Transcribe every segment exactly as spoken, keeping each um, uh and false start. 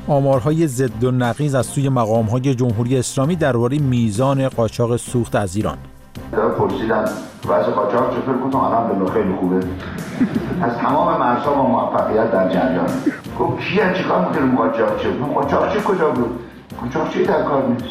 آمارهای ضد و نقیض از سوی مقام‌های جمهوری اسلامی درباره میزان قاچاق سوخت از ایران. پرسیدم وضع قاچاق چطور؟ گفتم الحمدلله خیلی خوبه. از تمام مرزها با موفقیت در جریان. گفت کیه چیکار می‌کنه قاچاق چه؟ قاچاق چه کجا بود؟ قاچاق چه در کار نیست.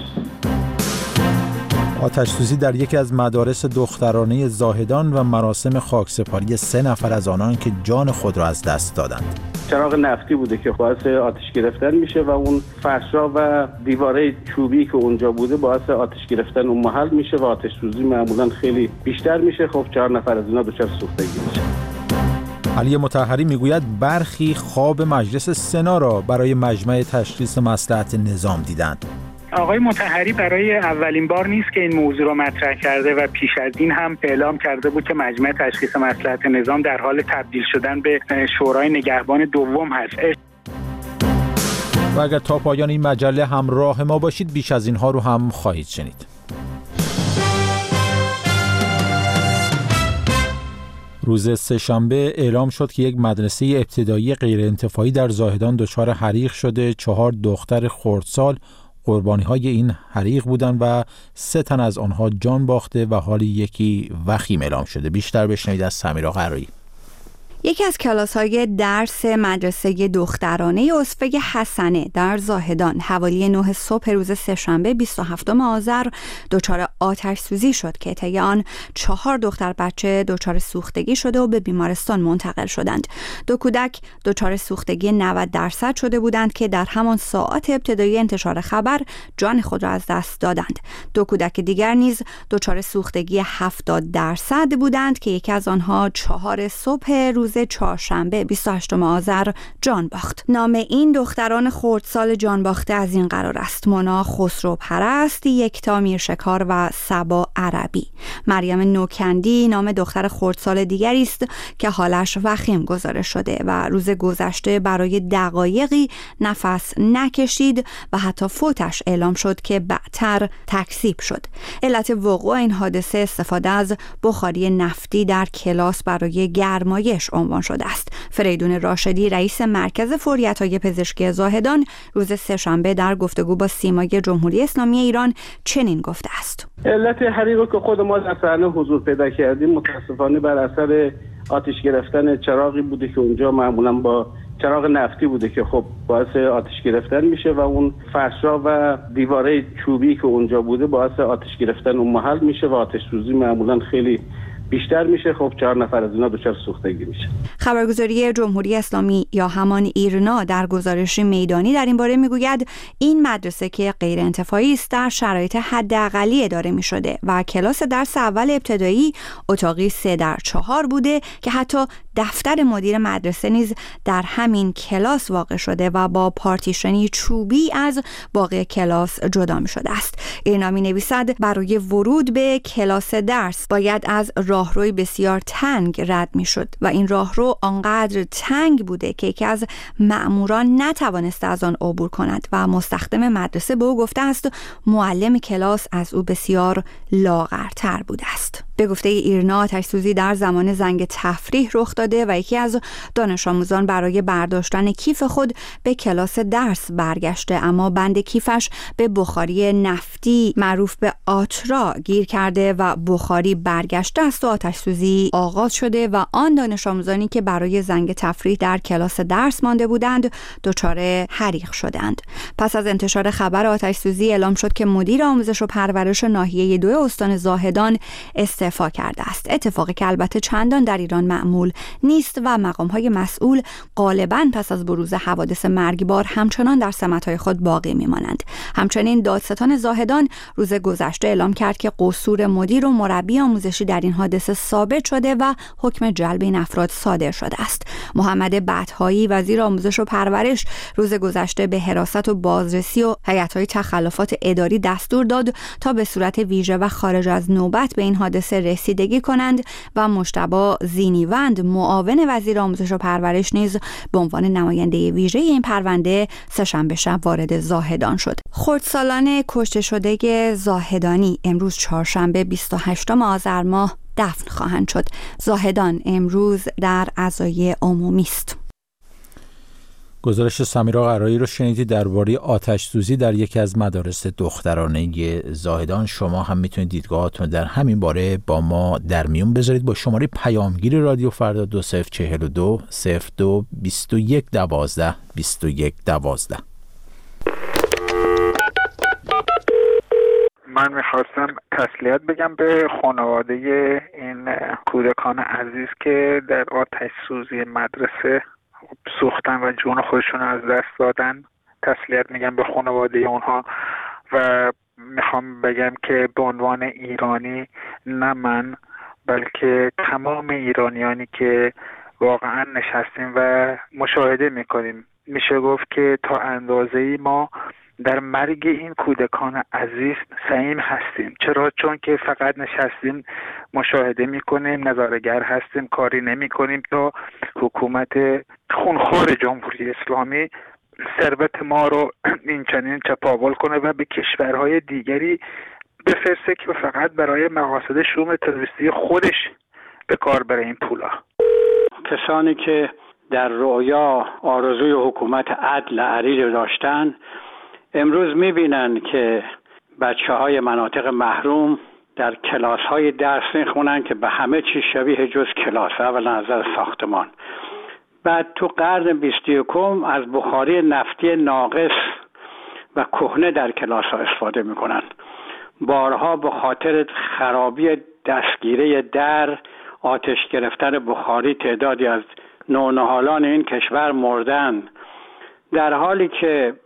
آتش‌سوزی در یکی از مدارس دخترانه زاهدان و مراسم خاکسپاری سه نفر از آنان که جان خود را از دست دادند. چراغ نفتی بوده که باعث آتش گرفتن میشه و اون فرشا و دیواره چوبی که اونجا بوده باعث آتش گرفتن اون محل میشه و آتش سوزی معمولا خیلی بیشتر میشه. خب چهار نفر از اینا دچار سوختگی میشه. علی مطهری میگوید برخی خواب مجلس سنا را برای مجمع تشخیص مصلحت نظام دیدند. آقای مطهری برای اولین بار نیست که این موضوع را مطرح کرده و پیش از این هم اعلام کرده بود که مجمع تشخیص مصلحت نظام در حال تبدیل شدن به شورای نگهبان دوم هست. و اگر تا پایان این مجله همراه ما باشید بیش از اینها رو هم خواهید شنید. روز سه‌شنبه اعلام شد که یک مدرسه ابتدایی غیرانتفاعی در زاهدان دچار حریق شده. چهار دختر خردسال قربانی‌های این حریق بودند و سه تن از آنها جان باخته و حالی یکی وخیم اعلام شده. بیشتر بشنوید از سمیرا قرایی. یکی از کلاس‌های درس مدرسه دخترانه اسوه حسنه در زاهدان حوالی نه صبح روز سه‌شنبه بیست و هفتم آذر دچار آتش سوزی شد که طی آن چهار دختر بچه دچار سوختگی شده و به بیمارستان منتقل شدند. دو کودک دچار سوختگی نود درصد شده بودند که در همان ساعات ابتدایی انتشار خبر جان خود را از دست دادند. دو کودک دیگر نیز دچار سوختگی هفتاد درصد بودند که یکی از آنها چهار صبح روز چهارشنبه بیست و هشتم آذر جان باخت. نام این دختران خردسال جان باخته از این قرار است: مونا خسرو پرست، یکتا میرشکار و صبا عربی. مریم نوکندی نام دختر خردسال دیگری است که حالش وخیم گزارش شده و روز گذشته برای دقایقی نفس نکشید و حتی فوتش اعلام شد که بعدتر تکذیب شد. علت وقوع این حادثه استفاده از بخاری نفتی در کلاس برای گرمایش عنوان شده است. فریدون راشدی رئیس مرکز فوریت‌های پزشکی زاهدان روز سه‌شنبه در گفتگو با سیمای جمهوری اسلامی ایران چنین گفته است: علت حریق که خود ما در صحنه حضور پیدا کردیم متاسفانه بر اثر آتش گرفتن چراغی بوده که اونجا معمولا با چراغ نفتی بوده که خب باعث آتش گرفتن میشه و اون فرشا و دیواره چوبی که اونجا بوده باعث آتش گرفتن اون محل میشه و آتش سوزی معمولا خیلی بیشتر میشه. خب چهار نفر از اینا دچار سوختگی میشه. خبرگزاری جمهوری اسلامی یا همان ایرنا در گزارشی میدانی در این باره میگوید این مدرسه که غیر انتفاعی است در شرایط حداقلی اداره میشده و کلاس درس اول ابتدایی اتاقی سه در چهار بوده که حتی دفتر مدیر مدرسه نیز در همین کلاس واقع شده و با پارتیشنی چوبی از باقی کلاس جدا می شده است. ایرنا می نویسد برای ورود به کلاس درس باید از راهروی بسیار تنگ رد می شد و این راهرو آنقدر تنگ بوده که یکی از مأموران نتوانسته از آن عبور کند و مستخدم مدرسه به او گفته است معلم کلاس از او بسیار لاغرتر بوده است. به گفته ایرنا آتش سوزی در زمان زنگ تفریح رخ داده و یکی از دانش آموزان برای برداشتن کیف خود به کلاس درس برگشته، اما بند کیفش به بخاری نفتی معروف به آترا گیر کرده و بخاری برگشته است و آتش سوزی آغاز شده و آن دانش آموزانی که برای زنگ تفریح در کلاس درس مانده بودند دچار حریق شدند. پس از انتشار خبر آتش سوزی اعلام شد که مدیر آموزش و پرورش ناحیه دو استان زاهدان استعفا کرده است. اتفاقی که البته چندان در ایران معمول نیست و مقام‌های مسئول غالباً پس از بروز حوادث مرگبار همچنان در سمت‌های خود باقی می‌مانند. همچنین دادستان زاهدان روز گذشته اعلام کرد که قصور مدیر و مربی آموزشی در این حادثه ثابت شده و حکم جلب این افراد صادر شده است. محمد بطحایی وزیر آموزش و پرورش روز گذشته به حراست و بازرسی و هیئت‌های تخلفات اداری دستور داد تا به صورت ویژه و خارج از نوبت به این حادثه رسیدگی کنند و مجتبی زینیوند معاون وزیر آموزش و پرورش نیز به عنوان نماینده ویژه این پرونده سه‌شنبه شب وارد زاهدان شد. خردسالان کشته شده زاهدانی امروز چهارشنبه بیست و هشتم آذر ماه دفن خواهند شد. زاهدان امروز در عزای عمومی است. گزارش سمیرا قرایی رو شنیدید درباره آتش سوزی در یکی از مدارس دخترانه زاهدان. شما هم میتونید دیدگاهاتون در همین باره با ما در میون بذارید با شماره پیامگیر رادیو فردا دو صفر چهل و دو صفر دو بیست و یک دوازده بیست و یک دوازده. من میخواستم تسلیت بگم به خانواده این کودکان عزیز که در آتش سوزی مدرسه سوختن و جون خودشون از دست دادن. تسلیت میگم به خانواده اونها و میخوام بگم که به عنوان ایرانی، نه من بلکه تمام ایرانیانی که واقعا نشستیم و مشاهده میکنیم، میشه گفت که تا اندازه‌ای ما در مرگ این کودکان عزیز سهیم هستیم. چرا؟ چون که فقط نشستیم مشاهده میکنیم، نظاره‌گر هستیم، کاری نمیکنیم تا حکومت خونخوار جمهوری اسلامی ثروت ما رو این چنین چپاول کنه و به کشورهای دیگری بفرسته که فقط برای مقاصد شوم تروریستی خودش به کار بره این پولا. کسانی که در رؤیا آرزوی حکومت عدل عریض داشتن، امروز میبینن که بچه های مناطق محروم در کلاس های درس میخونن که به همه چی شبیه جز کلاس، اولا نظر ساختمان. بعد تو قرن بیست و یکم از بخاری نفتی ناقص و کهنه در کلاس ها استفاده میکنن. بارها به خاطر خرابی دستگیره در، آتش گرفتن بخاری تعدادی از نونهالان این کشور مردن، در حالی که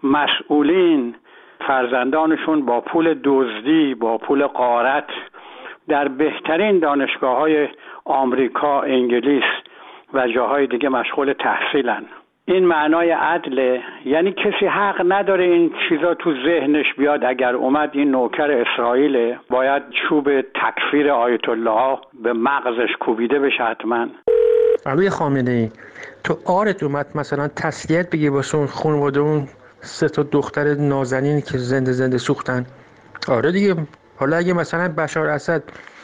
مسئولین فرزندانشون با پول دزدی، با پول غارت در بهترین دانشگاه‌های آمریکا، انگلیس و جاهای دیگه مشغول تحصیلن. این معنای عدله، یعنی کسی حق نداره این چیزا تو ذهنش بیاد اگر اومد این نوکر اسرائیل باید چوب تکفیر آیت الله به مغزش کوبیده بشه حتما. آقای خامنه‌ای تو آرت اومد مثلا تسلیت بگی واسه اون خانواده اون سه تا دختر نازنین که زنده زنده سوختن؟ آره دیگه. حالا اگه مثلا بشار اسد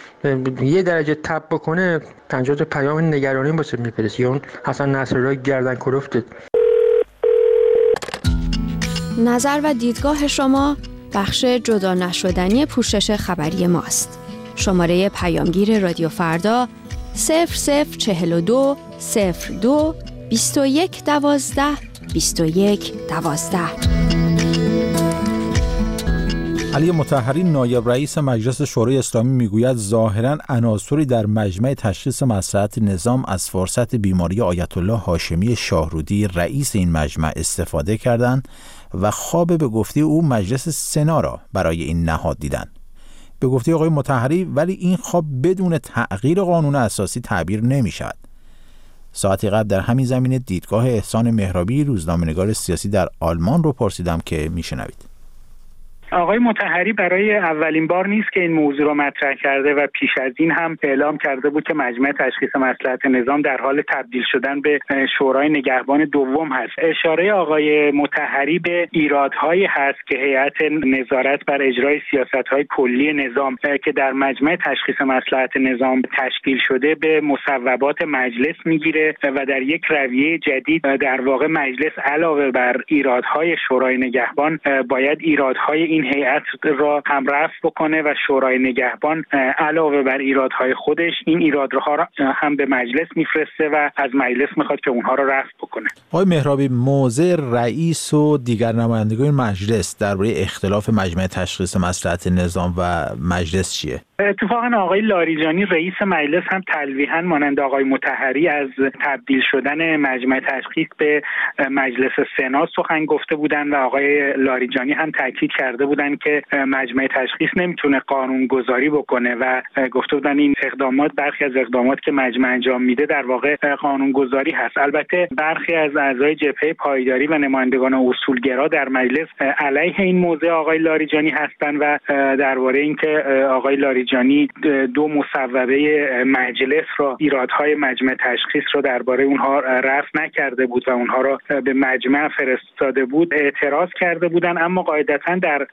یه درجه تب بکنه پنجاه تا پیام نگرانی واسه میفرسته، یا اون حسن نصرالله گردن کلفته. نظر و دیدگاه شما بخش جدا نشدنی پوشش خبری ماست. شماره پیامگیر رادیو فردا صفر صفر چهل و دو صفر دو بیست و یک دوازده بیست و یک دوازده. علی مطهری نایب رئیس مجلس شورای اسلامی میگوید ظاهراً عناصری در مجمع تشخیص مصلحت نظام از فرصت بیماری آیت الله هاشمی شاهرودی رئیس این مجمع استفاده کردند و خواب به گفته او مجلس سنا را برای این نهاد دیدند. به گفته آقای مطهری ولی این خواب بدون تغییر قانون اساسی تعبیر نمی شود. ساعتی قبل در همین زمینه دیدگاه احسان مهرابی روزنامه‌نگار سیاسی در آلمان رو پرسیدم که میشنوید. آقای مطهری برای اولین بار نیست که این موضوع را مطرح کرده و پیش از این هم اعلام کرده بود که مجمع تشخیص مصلحت نظام در حال تبدیل شدن به شورای نگهبان دوم هست. اشاره آقای مطهری به ایرادهایی هست که هیئت نظارت بر اجرای سیاست‌های کلی نظام که در مجمع تشخیص مصلحت نظام تشکیل شده به مصوبات مجلس میگیره و در یک رویه جدید در واقع مجلس علاوه بر ایرادهای شورای نگهبان باید ایرادهای این هیئت را هم رفع بکنه و شورای نگهبان علاوه بر ایرادهای خودش این ایرادها را هم به مجلس میفرسته و از مجلس میخواد که اونها را رفع بکنه. آقای مهرابی، موضع رئیس و دیگر نمایندگان مجلس درباره اختلاف مجمع تشخیص مصلحت نظام و مجلس چیه؟ اتفاقا آقای لاریجانی رئیس مجلس هم تلویحاً مانند آقای مطهری از تبدیل شدن مجمع تشخیص به مجلس سنا سخن گفته بودند و آقای لاریجانی هم تاکید کرده بودند که مجمع تشخیص نمیتونه قانون گذاری بکنه و گفته بودند این اقدامات برخی از اقدامات که مجمع انجام میده در واقع قانون گذاری هست. البته برخی از اعضای جبهه پایداری و نمایندگان اصولگرا در مجلس علیه این موضع آقای لاریجانی هستند و درباره اینکه آقای لاریجانی جانی دو مصوبه مجلس را ایرادهای مجمع تشخیص را درباره اونها رفع نکرده بود و اونها را به مجمع فرستاده بود اعتراض کرده بودند، اما قاعدتا در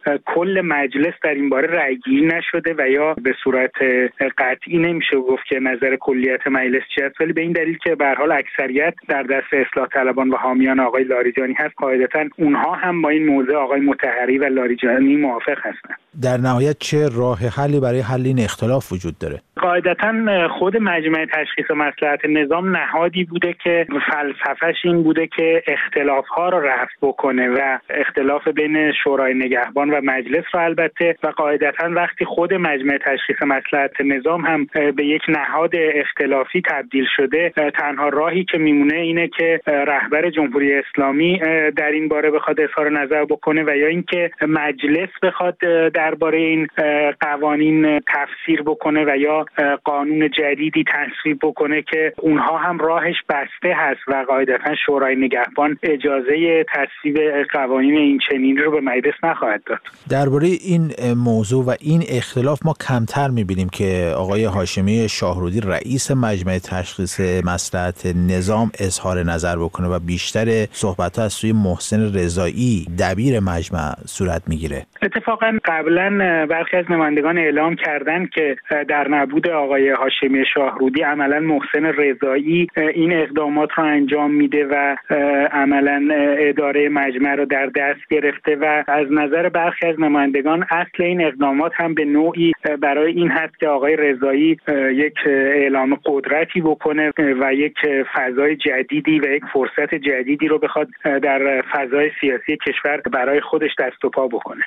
کل مجلس در این باره رأی‌گیری نشده و یا به صورت قطعی نمیشه گفت که نظر کلیت مجلس چی است، ولی به این دلیل که به هر حال اکثریت در دست اصلاح طلبان و حامیان آقای لاریجانی هست، قاعدتاً اونها هم با این موضع آقای مطهری و لاریجانی موافق هستند. در نهایت چه راه حلی برای حل این اختلاف وجود داره؟ قاعدتاً خود مجمع تشخیص مصلحت نظام نهادی بوده که فلسفه‌اش این بوده که اختلاف‌ها رو رفع بکنه و اختلاف بین شورای نگهبان و مجلس رو البته، و قاعدتاً وقتی خود مجمع تشخیص مصلحت نظام هم به یک نهاد اختلافی تبدیل شده، تنها راهی که میمونه اینه که رهبر جمهوری اسلامی در این باره بخواد اظهار نظر بکنه و یا اینکه مجلس بخواد درباره این قوانین تفسیر بکنه و یا قانون جدیدی تصویب بکنه که اونها هم راهش بسته هست و قاعدتاً شورای نگهبان اجازه تصویب قوانین این چنین رو به مجلس نخواهد داد. درباره این موضوع و این اختلاف ما کمتر می‌بینیم که آقای هاشمی شاهرودی رئیس مجمع تشخیص مصلحت نظام اظهار نظر بکنه و بیشتر صحبت‌ها از سوی محسن رضایی دبیر مجمع صورت می‌گیره. اتفاقاً قبلاً برخی از نمایندگان اعلام کردند که در نبود آقای هاشمی شاهرودی عملاً محسن رضایی این اقدامات رو انجام میده و عملاً اداره مجمع رو در دست گرفته و از نظر برخی از نمایندگان اصل این اقدامات هم به نوعی برای این هست که آقای رضایی یک اعلام قدرتی بکنه و یک فضای جدیدی و یک فرصت جدیدی رو بخواد در فضای سیاسی کشور برای خودش دست و پا بکنه.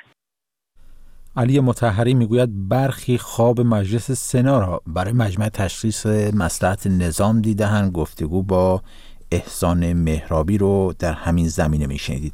علی مطهری میگوید برخی خواب مجلس سنا را برای مجمع تشخیص مصلحت نظام دیده‌اند. گفتگو با احسان مهرابی رو در همین زمینه میشنیدید.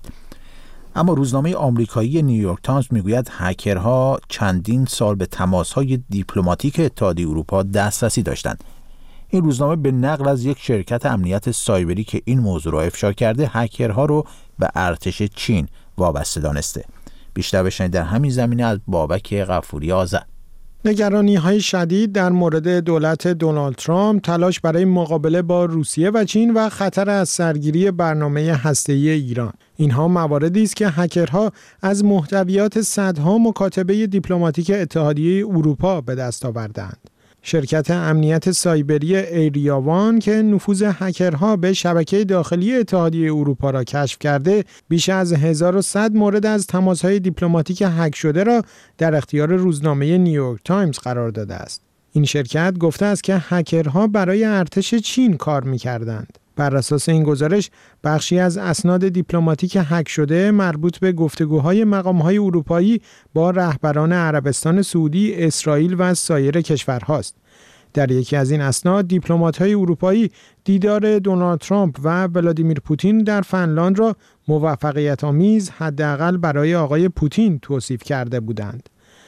اما روزنامه آمریکایی نیویورک تایمز میگوید هکرها چندین سال به تماس‌های دیپلماتیک اتحادیه اروپا دسترسی داشتند. این روزنامه به نقل از یک شرکت امنیت سایبری که این موضوع را افشا کرده، هکرها رو به ارتش چین وابسته دانسته. بیشتر بشنید در همین زمینه از بابک غفوری آذر. نگرانی‌های شدید در مورد دولت دونالد ترامپ، تلاش برای مقابله با روسیه و چین و خطر از سرگیری برنامه هسته‌ای ایران. اینها مواردی است که هکرها از محتویات صدها مکاتبه دیپلماتیک اتحادیه اروپا به دست آوردند. شرکت امنیت سایبری ایریا وان که نفوذ هکرها به شبکه داخلی اتحادیه اروپا را کشف کرده، بیش از هزار و صد مورد از تماس‌های دیپلماتیک هک شده را در اختیار روزنامه نیویورک تایمز قرار داده است. این شرکت گفته است که هکرها برای ارتش چین کار می‌کردند. بر اساس این گزارش، بخشی از اسناد دیپلماتیک هک شده مربوط به گفتگوهای مقام‌های اروپایی با رهبران عربستان سعودی، اسرائیل و سایر کشورهاست. در یکی از این اسناد، دیپلمات‌های اروپایی دیدار دونالد ترامپ و ولادیمیر پوتین در فنلاند را موفقیت‌آمیز حداقل برای آقای پوتین توصیف کرده بودند.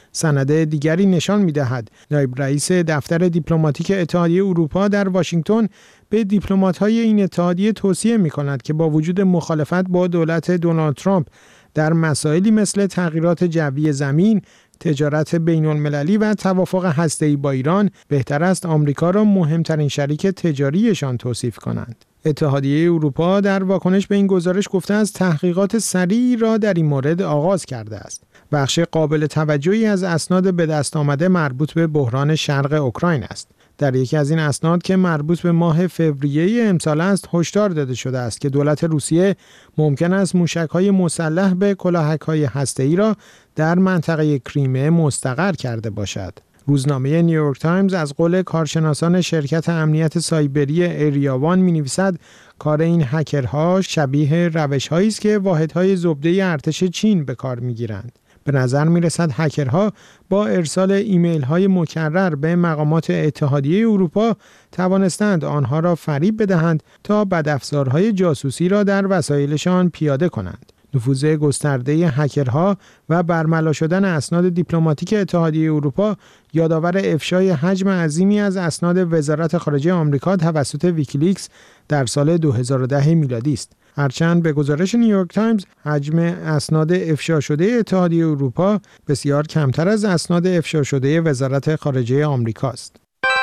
سند دیگری نشان می‌دهد نایب رئیس دفتر دیپلماتیک اتحادیه اروپا در واشنگتن به دیپلمات‌های این اتحادیه توصیه می‌کند که با وجود مخالفت با دولت دونالد ترامپ در مسائلی مثل تغییرات جوی زمین، تجارت بین‌المللی و توافق هسته‌ای با ایران، بهتر است آمریکا را مهمترین شریک تجاریشان توصیف کنند. اتحادیه اروپا در واکنش به این گزارش گفته است تحقیقات سریعی را در این مورد آغاز کرده است. بخش قابل توجهی از اسناد به دست آمده مربوط به بحران شرق اوکراین است. در یکی از این اسناد که مربوط به ماه فوریه امسال است، هشدار داده شده است که دولت روسیه ممکن است موشک‌های مسلح به کلاهک‌های هسته‌ای را در منطقه کریمه مستقر کرده باشد. روزنامه نیویورک تایمز از قول کارشناسان شرکت امنیت سایبری ایریا وان می‌نویسد کار این هکرها شبیه روش‌هایی است که واحدهای زبده ارتش چین به کار می‌گیرند. به نظر می‌رسد هکرها با ارسال ایمیل‌های مکرر به مقامات اتحادیه اروپا توانستند آنها را فریب بدهند تا بدافزارهای جاسوسی را در وسایلشان پیاده کنند. نفوذ گسترده هکرها و برملا شدن اسناد دیپلماتیک اتحادیه اروپا یادآور افشای حجم عظیمی از اسناد وزارت خارجه آمریکا توسط ویکیلیکس در سال دو هزار و ده میلادی است. هرچند به گزارش نیویورک تایمز حجم اسناد افشا شده اتحادیه اروپا بسیار کمتر از اسناد افشا شده وزارت خارجه آمریکا است.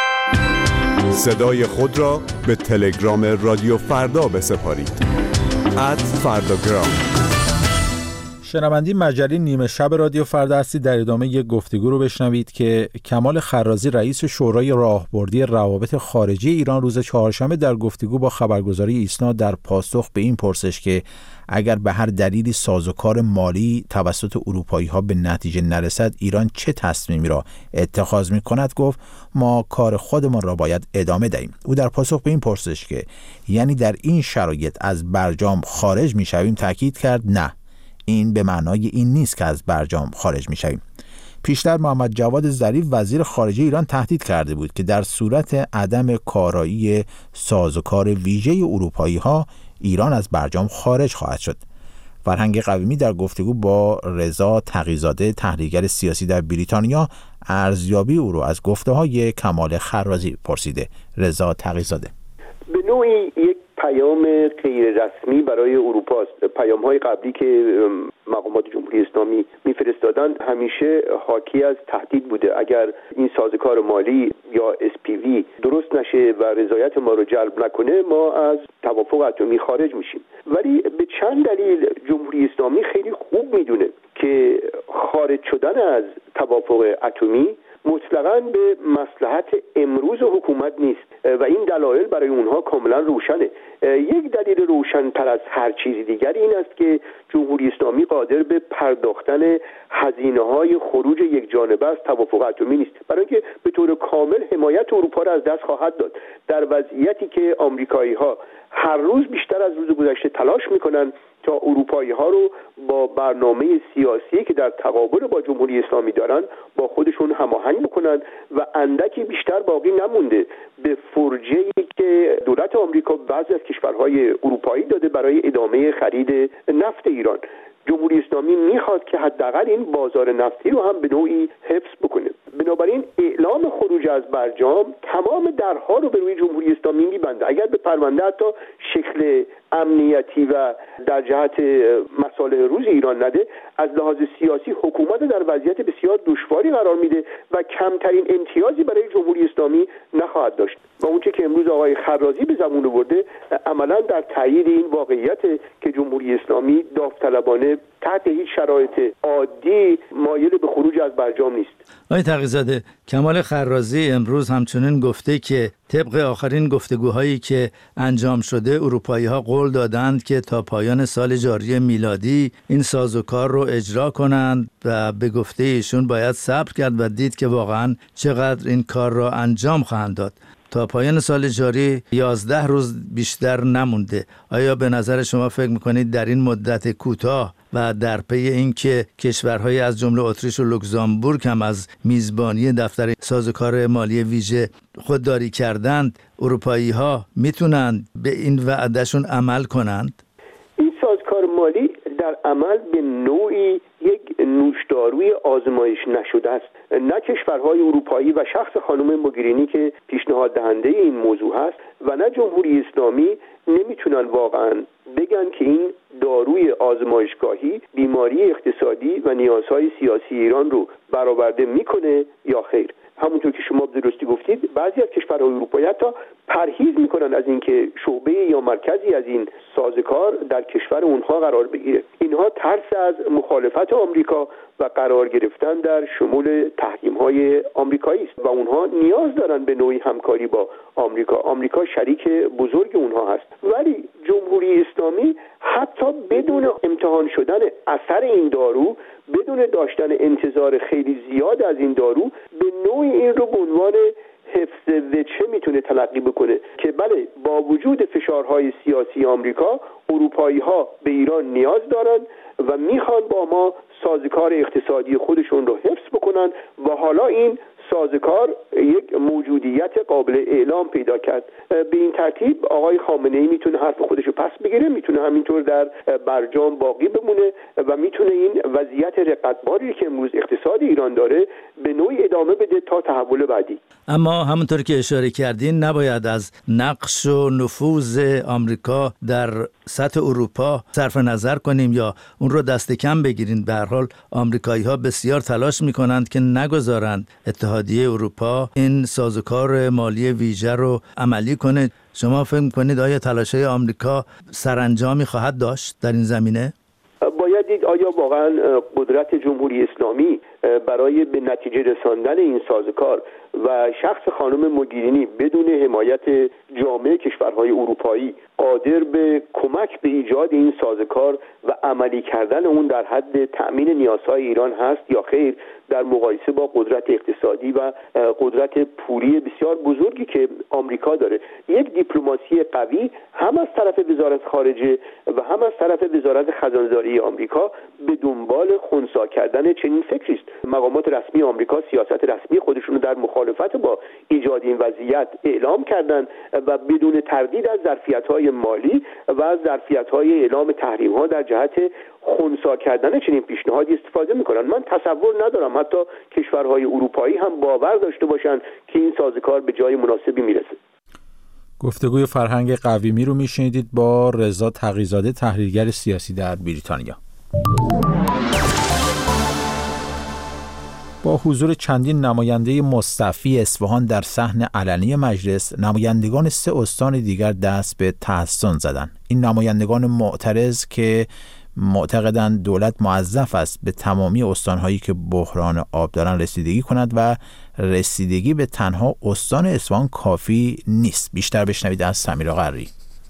صدای خود را به تلگرام رادیو فردا بسپارید. ات فرداگرام. شنوندی مجله نیمه شب رادیو فردا هستید. در ادامه یک گفتگو رو بشنوید که کمال خرازی رئیس شورای راهبردی روابط خارجی ایران روز چهارشنبه در گفتگو با خبرگزاری ایسنا در پاسخ به این پرسش که اگر به هر دلیلی سازوکار مالی توسط اروپایی‌ها به نتیجه نرسد ایران چه تصمیمی را اتخاذ می‌کند گفت ما کار خودمان را باید ادامه دهیم. او در پاسخ به این پرسش که یعنی در این شرایط از برجام خارج می‌شویم تاکید کرد نه، این به معنای این نیست که از برجام خارج می‌شویم. پیشتر محمد جواد ظریف وزیر خارجه ایران تهدید کرده بود که در صورت عدم کارایی سازوکار ویژه اروپایی‌ها ایران از برجام خارج خواهد شد. فرهنگ قویمی در گفتگو با رضا تقی‌زاده تحلیلگر سیاسی در بریتانیا ارزیابی او را از گفته‌های کمال خرازی پرسیده. رضا تقی‌زاده: به نوعی یک پیام غیر رسمی برای اروپا است. پیام‌های قبلی که مقامات جمهوری اسلامی می‌فرستادن همیشه حاکی از تهدید بوده. اگر این سازوکار مالی یا اس پی وی درست نشه و رضایت ما رو جلب نکنه ما از توافق اتمی خارج میشیم. ولی به چند دلیل جمهوری اسلامی خیلی خوب میدونه که خارج شدن از توافق اتمی مطلقاً به مصلحت امروز حکومت نیست و این دلایل برای اونها کاملا روشنه. یک دلیل روشن‌تر از هر چیز دیگری این است که جمهوری اسلامی قادر به پرداختن هزینه‌های خروج یک جانبه از توافق اتمی نیست، برای اینکه به طور کامل حمایت اروپا را از دست خواهد داد در وضعیتی که آمریکایی‌ها هر روز بیشتر از روز گذشته تلاش می‌کنند تا اروپایی‌ها رو با برنامه سیاسی که در تقابل با جمهوری اسلامی دارن با خودشون هماهنگ بکنن و اندکی بیشتر باقی نمونده به فرجه‌ای که دولت آمریکا بعضی از کشورهای اروپایی داده برای ادامه خرید نفت ایران. جمهوری اسلامی میخواد که حداقل این بازار نفتی رو هم به نوعی حفظ بکنه. بنابراین اعلام خروج از برجام تمام درها رو به روی جمهوری اسلامی میبنده. اگر به پرونده حتی شکل امنیتی و در جهت مصالح روز ایران نده، از لحاظ سیاسی حکومت در وضعیت بسیار دشواری قرار میده و کمترین امتیازی برای جمهوری اسلامی نخواهد داشت. و اونچه که امروز آقای خرازی به زبون آورده عملا در تایید این واقعیت که جمهوری اسلامی داوطلبانه تحت هیچ شرایط عادی مایل به خروج از برجام نیست. آقای تقی‌زاده، کمال خرازی امروز همچنین گفته که طبق آخرین گفتگوهایی که انجام شده اروپایی‌ها قول دادند که تا پایان سال جاری میلادی این سازوکار رو اجرا کنند و به گفته ایشون باید صبر کرد و دید که واقعا چقدر این کار را انجام خواهند داد. تا پایان سال جاری یازده روز بیشتر نمونده. آیا به نظر شما فکر میکنید در این مدت کوتاه و در پی اینکه کشورهای از جمله اتریش و لوکزامبورگ هم از میزبانی دفتر سازوکار مالی ویژه خودداری کردند، اروپایی‌ها میتونند به این وعدهشون عمل کنند؟ این سازوکار مالی در عمل به نوعی یک نوشداروی آزمایش نشده است. نه کشورهای اروپایی و شخص خانم موگرینی که پیشنهاد دهنده این موضوع هست و نه جمهوری اسلامی نمیتونن واقعا بگن که این داروی آزمایشگاهی بیماری اقتصادی و نیازهای سیاسی ایران رو برآورده میکنه یا خیر. همونطور که شما درستی گفتید بعضی از کشورهای اروپایی حتی پرهیز میکنن از اینکه شعبه یا مرکزی از این سازوکار در کشور اونها قرار بگیره. اینها ترس از مخالفت آمریکا و قرار گرفتن در شمول تحریم‌های آمریکایی است و اونها نیاز دارن به نوعی همکاری با آمریکا. آمریکا شریک بزرگ اونها هست. ولی جمهوری اسلامی حتی بدون امتحان شدن اثر این دارو، بدون داشتن انتظار خیلی زیاد از این دارو، به نوعی این رو به عنوان حفظ وجه میتونه تلقی بکنه که بله با وجود فشارهای سیاسی آمریکا اروپایی‌ها به ایران نیاز دارن و میخوان با ما سازوکار اقتصادی خودشون رو حفظ بکنن و حالا این سازوکار یک موجودیت قابل اعلام پیدا کرد. به این ترتیب آقای خامنه‌ای میتونه حرف خودش رو پس بگیره، میتونه همینطور در برجام باقی بمونه و میتونه این وضعیت رقتباری که امروز اقتصاد ایران داره به نوعی ادامه بده تا تحول بعدی. اما همونطور که اشاره کردین نباید از نقش و نفوذ آمریکا در سطح اروپا صرف نظر کنیم یا اون رو دست کم بگیریم. به هر حال آمریکایی‌ها بسیار تلاش می‌کنند که نگذارند اتحادیه اروپا این سازوکار مالی ویژه رو عملی کنه. شما فکر می‌کنید آیا تلاش‌های آمریکا سرانجامی خواهد داشت در این زمینه؟ باید باید دید آیا واقعا قدرت جمهوری اسلامی برای به نتیجه رساندن این سازوکار و شخص خانم موگرینی بدون حمایت جامعه کشورهای اروپایی قادر به کمک به ایجاد این سازوکار و عملی کردن اون در حد تأمین نیازهای ایران هست یا خیر، در مقایسه با قدرت اقتصادی و قدرت پولی بسیار بزرگی که آمریکا داره. یک دیپلماسی قوی هم از طرف وزارت خارجه و هم از طرف وزارت خزانه‌داری آمریکا به دنبال خنثی کردن چنین فکری است. مقامات رسمی آمریکا سیاست رسمی خودشون رو در مخالفت با ایجاد این وضعیت اعلام کردند و بدون تردید از ظرفیت‌های مالی و از ظرفیت‌های اعلام تحریم‌ها در جهت خنثی کردن چنین پیشنهادی استفاده می‌کنند. من تصور ندارم حتی کشورهای اروپایی هم باور داشته باشند که این سازوکار به جای مناسبی میرسه. گفتگوی فرهنگ قویمی رو میشنیدید با رضا تقی‌زاده، تحلیلگر سیاسی در بریتانیا. با حضور چندین نماینده مستعفی اصفهان در صحن علنی مجلس، نمایندگان سه استان دیگر دست به تحسن زدند. این نمایندگان معترض که معتقدند دولت موظف است به تمامی استان‌هایی که بحران آب دارند رسیدگی کند و رسیدگی به تنها استان اصفهان کافی نیست. بیشتر بشنوید از سمیرا قری.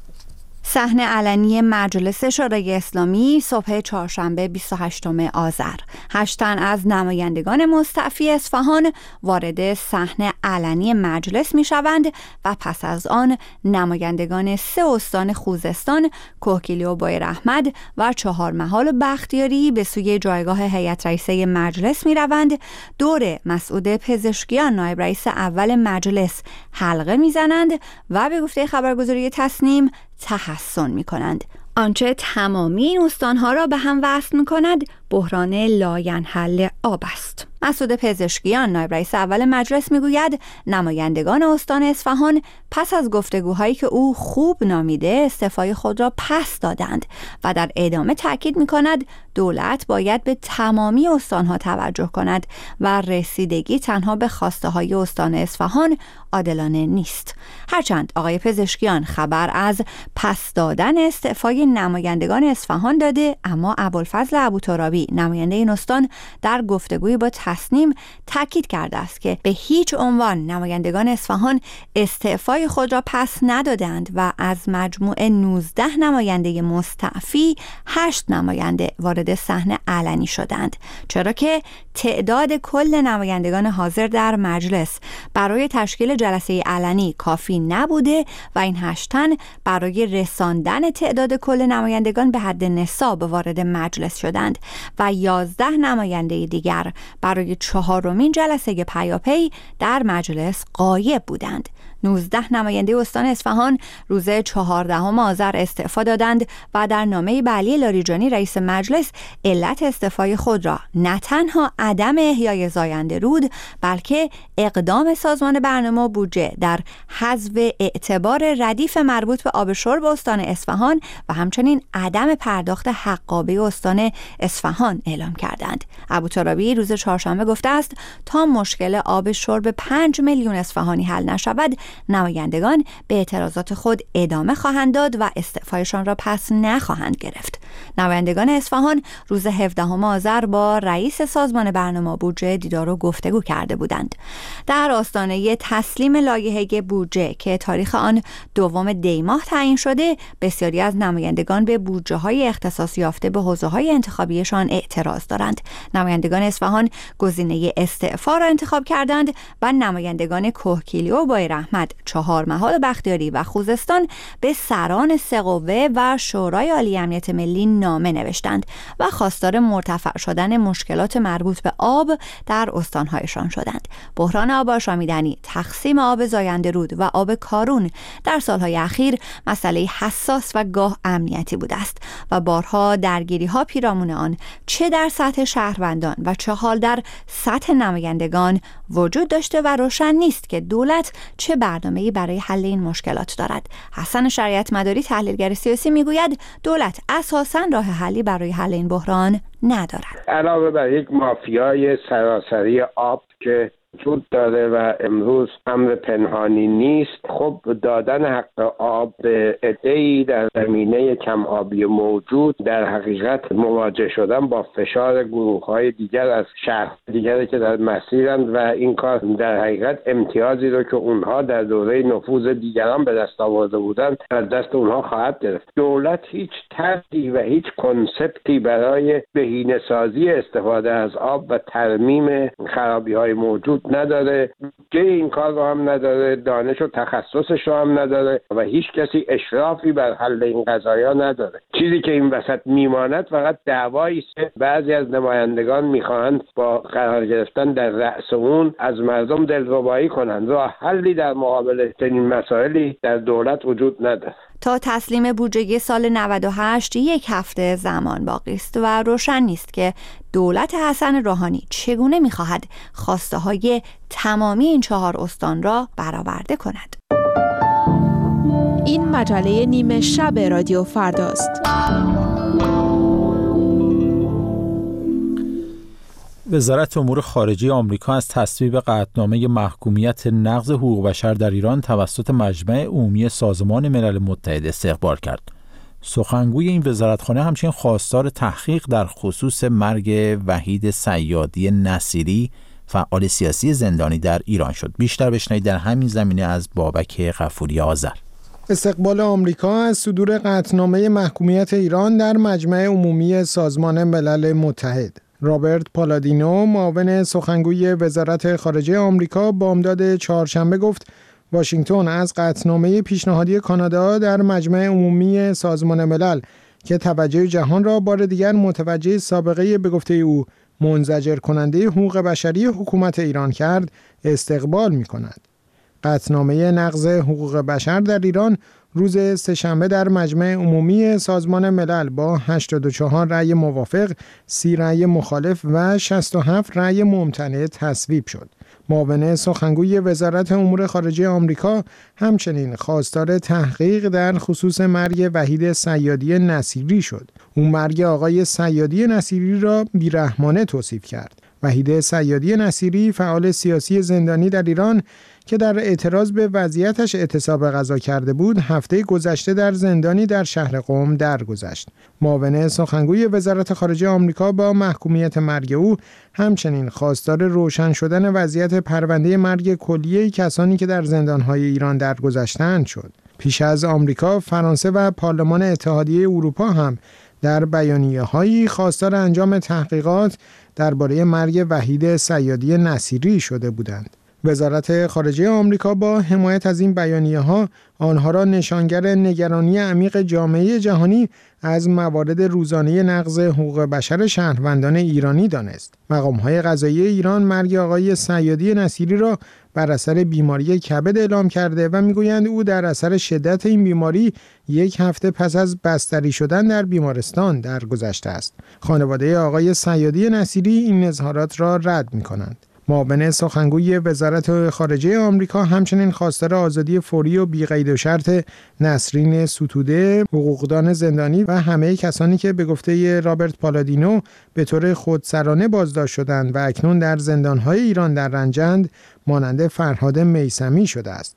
صحن علنی مجلس شورای اسلامی صبح چهارشنبه بیست و هشتم آذر. هشت تن از نمایندگان مستعفی اصفهان وارد صحن علنی مجلس می شوند و پس از آن نمایندگان سه استان خوزستان، کوهگیلی و بویراحمد و چهارمحال و بختیاری به سوی جایگاه هیئت رئیسه مجلس می روند. دور مسعود پزشکیان نایب رئیس اول مجلس حلقه می زنند و به گفته خبرگزاری تصنیم تحسن می کنند. آنچه تمامی این استانها را به هم وصل می کند بحران لاینحل آب است. مسعود پزشکیان نایب رئیس اول مجلس میگوید نمایندگان استان اصفهان پس از گفتگوهایی که او خوب نامیده استعفای خود را پس دادند و در ادامه تاکید میکند دولت باید به تمامی استانها توجه کند و رسیدگی تنها به خواسته های استان اصفهان عادلانه نیست. هرچند آقای پزشکیان خبر از پس دادن استعفای نمایندگان اصفهان داده، اما ابوالفضل ابوترابی نماینده این استان در گفتگوی با تصنیم تاکید کرده است که به هیچ عنوان نمایندگان اصفهان استعفای خود را پس ندادند و از مجموع نوزده نماینده مستعفی هشت نماینده وارد صحن علنی شدند، چرا که تعداد کل نمایندگان حاضر در مجلس برای تشکیل جلسه علنی کافی نبوده و این هشت تن برای رساندن تعداد کل نمایندگان به حد نصاب وارد مجلس شدند و یازده نماینده دیگر برای چهارمین جلسه پیاپی در مجلس غایب بودند. نوزده نماینده استان اصفهان روز چهاردهم آذر استعفا دادند و در نامه به علی لاریجانی رئیس مجلس علت استعفای خود را نه تنها عدم احیای زاینده رود بلکه اقدام سازمان برنامه و بودجه در حذف اعتبار ردیف مربوط به آب شرب استان اصفهان و همچنین عدم پرداخت حقابه استان اصفهان اعلام کردند. ابوترابی روز چهارشنبه گفته است تا مشکل آب شرب پنج میلیون اصفهانی حل نشود نمایندگان به اعتراضات خود ادامه خواهند داد و استعفایشان را پس نخواهند گرفت. نمایندگان اصفهان روز هفدهم آذر با رئیس سازمان برنامه و بودجه دیدار و گفتگو کرده بودند. در آستانه تسلیم لایحه بودجه که تاریخ آن دوم دی ماه تعیین شده، بسیاری از نمایندگان به بودجه های اختصاص یافته به حوزه های انتخابیشان اعتراض دارند. نمایندگان اصفهان گزینه استعفا را انتخاب کردند و نمایندگان کوهگیلی و بویراحمد، چهارمحال بختیاری و خوزستان به سران سه قوه و شورای عالی امنیت ملی نامه نوشتند و خواستار مرتفع شدن مشکلات مربوط به آب در استانهایشان شدند. بحران آب آشامیدنی، تقسیم آب زاینده رود و آب کارون در سالهای اخیر مسئله حساس و گاه امنیتی بوده است و بارها درگیری ها پیرامون آن چه در سطح شهروندان و چه حال در سطح نمایندگان وجود داشته و روشن نیست که دولت چه برنامه‌ای برای حل این مشکلات دارد. حسن شریعت مداری تحلیلگر سیاسی میگوید دولت اساساً راه حلی برای حل این بحران ندارد. علاوه بر یک مافیای سراسری آب که وجود داره و امروز امر پنهانی نیست. خب دادن حق آب به عده‌ای در زمینه کم آبی موجود در حقیقت مواجه شدن با فشار گروه‌های دیگر از شهر دیگری که در مسیرند و این کار در حقیقت امتیازی رو که اونها در دوره نفوذ دیگران به دست آورده بودند از دست اونها خواهد گرفت. دولت هیچ طرحی و هیچ کنسپتی برای بهینه‌سازی استفاده از آب و ترمیم خرابی‌های موجود نداره، که این کار رو هم نداره، دانش و تخصصش رو هم نداره و هیچ کسی اشرافی بر حل این قضایا نداره. چیزی که این وسط میماند فقط دعوایی است. بعضی از نمایندگان میخواهند با قرار گرفتن در رأس اون از مردم دلربایی کنند. راه حلی در مقابل چنین مسائلی در دولت وجود نداره. تا تسلیم بودجه سال نود و هشت یک هفته زمان باقی است و روشن نیست که دولت حسن روحانی چگونه می‌خواهد خواسته‌های تمامی این چهار استان را برآورده کند. این مجله نیمه شب رادیو فرداست. وزارت امور خارجه آمریکا از تصویب قطعنامه محکومیت نقض حقوق بشر در ایران توسط مجمع عمومی سازمان ملل متحد استقبال کرد. سخنگوی این وزارتخانه همچنین خواستار تحقیق در خصوص مرگ وحید صیادی نصیری، فعال سیاسی زندانی در ایران شد. بیشتر بشنوید در همین زمینه از بابک غفوری آذر. استقبال آمریکا از صدور قطعنامه محکومیت ایران در مجمع عمومی سازمان ملل متحد. رابرت پالادینو، معاون سخنگوی وزارت خارجه آمریکا، بامداد چهارشنبه گفت واشنگتن از قطعنامه پیشنهادی کانادا در مجمع عمومی سازمان ملل که توجه جهان را بار دیگر متوجه سابقه به گفته او منزجر کننده حقوق بشری حکومت ایران کرد، استقبال می کند. قطعنامه نقض حقوق بشر در ایران روز سه‌شنبه در مجمع عمومی سازمان ملل با هشتاد و چهار رأی موافق، سی رأی مخالف و شصت و هفت رأی ممتنع تصویب شد. معاون سخنگوی وزارت امور خارجه آمریکا همچنین خواستار تحقیق در خصوص مرگ وحید صیادی نصیری شد. او مرگ آقای صیادی نصیری را بیرحمانه توصیف کرد. وحید صیادی نصیری، فعال سیاسی زندانی در ایران که در اعتراض به وضعیتش اعتصاب غذا کرده بود، هفته گذشته در زندانی در شهر قم درگذشت. معاون سخنگوی وزارت خارجه آمریکا با محکومیت مرگ او همچنین خواستار روشن شدن وضعیت پرونده مرگ کلیه کسانی که در زندان‌های ایران درگذشتند شد. پیش از آمریکا، فرانسه و پارلمان اتحادیه اروپا هم در بیانیه‌هایی خواستار انجام تحقیقات درباره مرگ وحید صیادی نصیری شده بودند. وزارت خارجه آمریکا با حمایت از این بیانیه‌ها آنها را نشانگر نگرانی عمیق جامعه جهانی از موارد روزانه نقض حقوق بشر شهروندان ایرانی دانست. مقام‌های قضایی ایران مرگ آقای صیادی نصیری را بر اثر بیماری کبد اعلام کرده و میگویند او در اثر شدت این بیماری یک هفته پس از بستری شدن در بیمارستان درگذشته است. خانواده آقای صیادی نصیری این اظهارات را رد می‌کنند. معاون سخنگوی وزارت خارجه آمریکا همچنین خواستار آزادی فوری و بی‌قید و شرط نسرین ستوده، حقوقدان زندانی و همه کسانی که به گفته رابرت پالادینو به طور خودسرانه بازداشت شدند و اکنون در زندان‌های ایران در رنجند، مانند فرهاد میثمی شده است.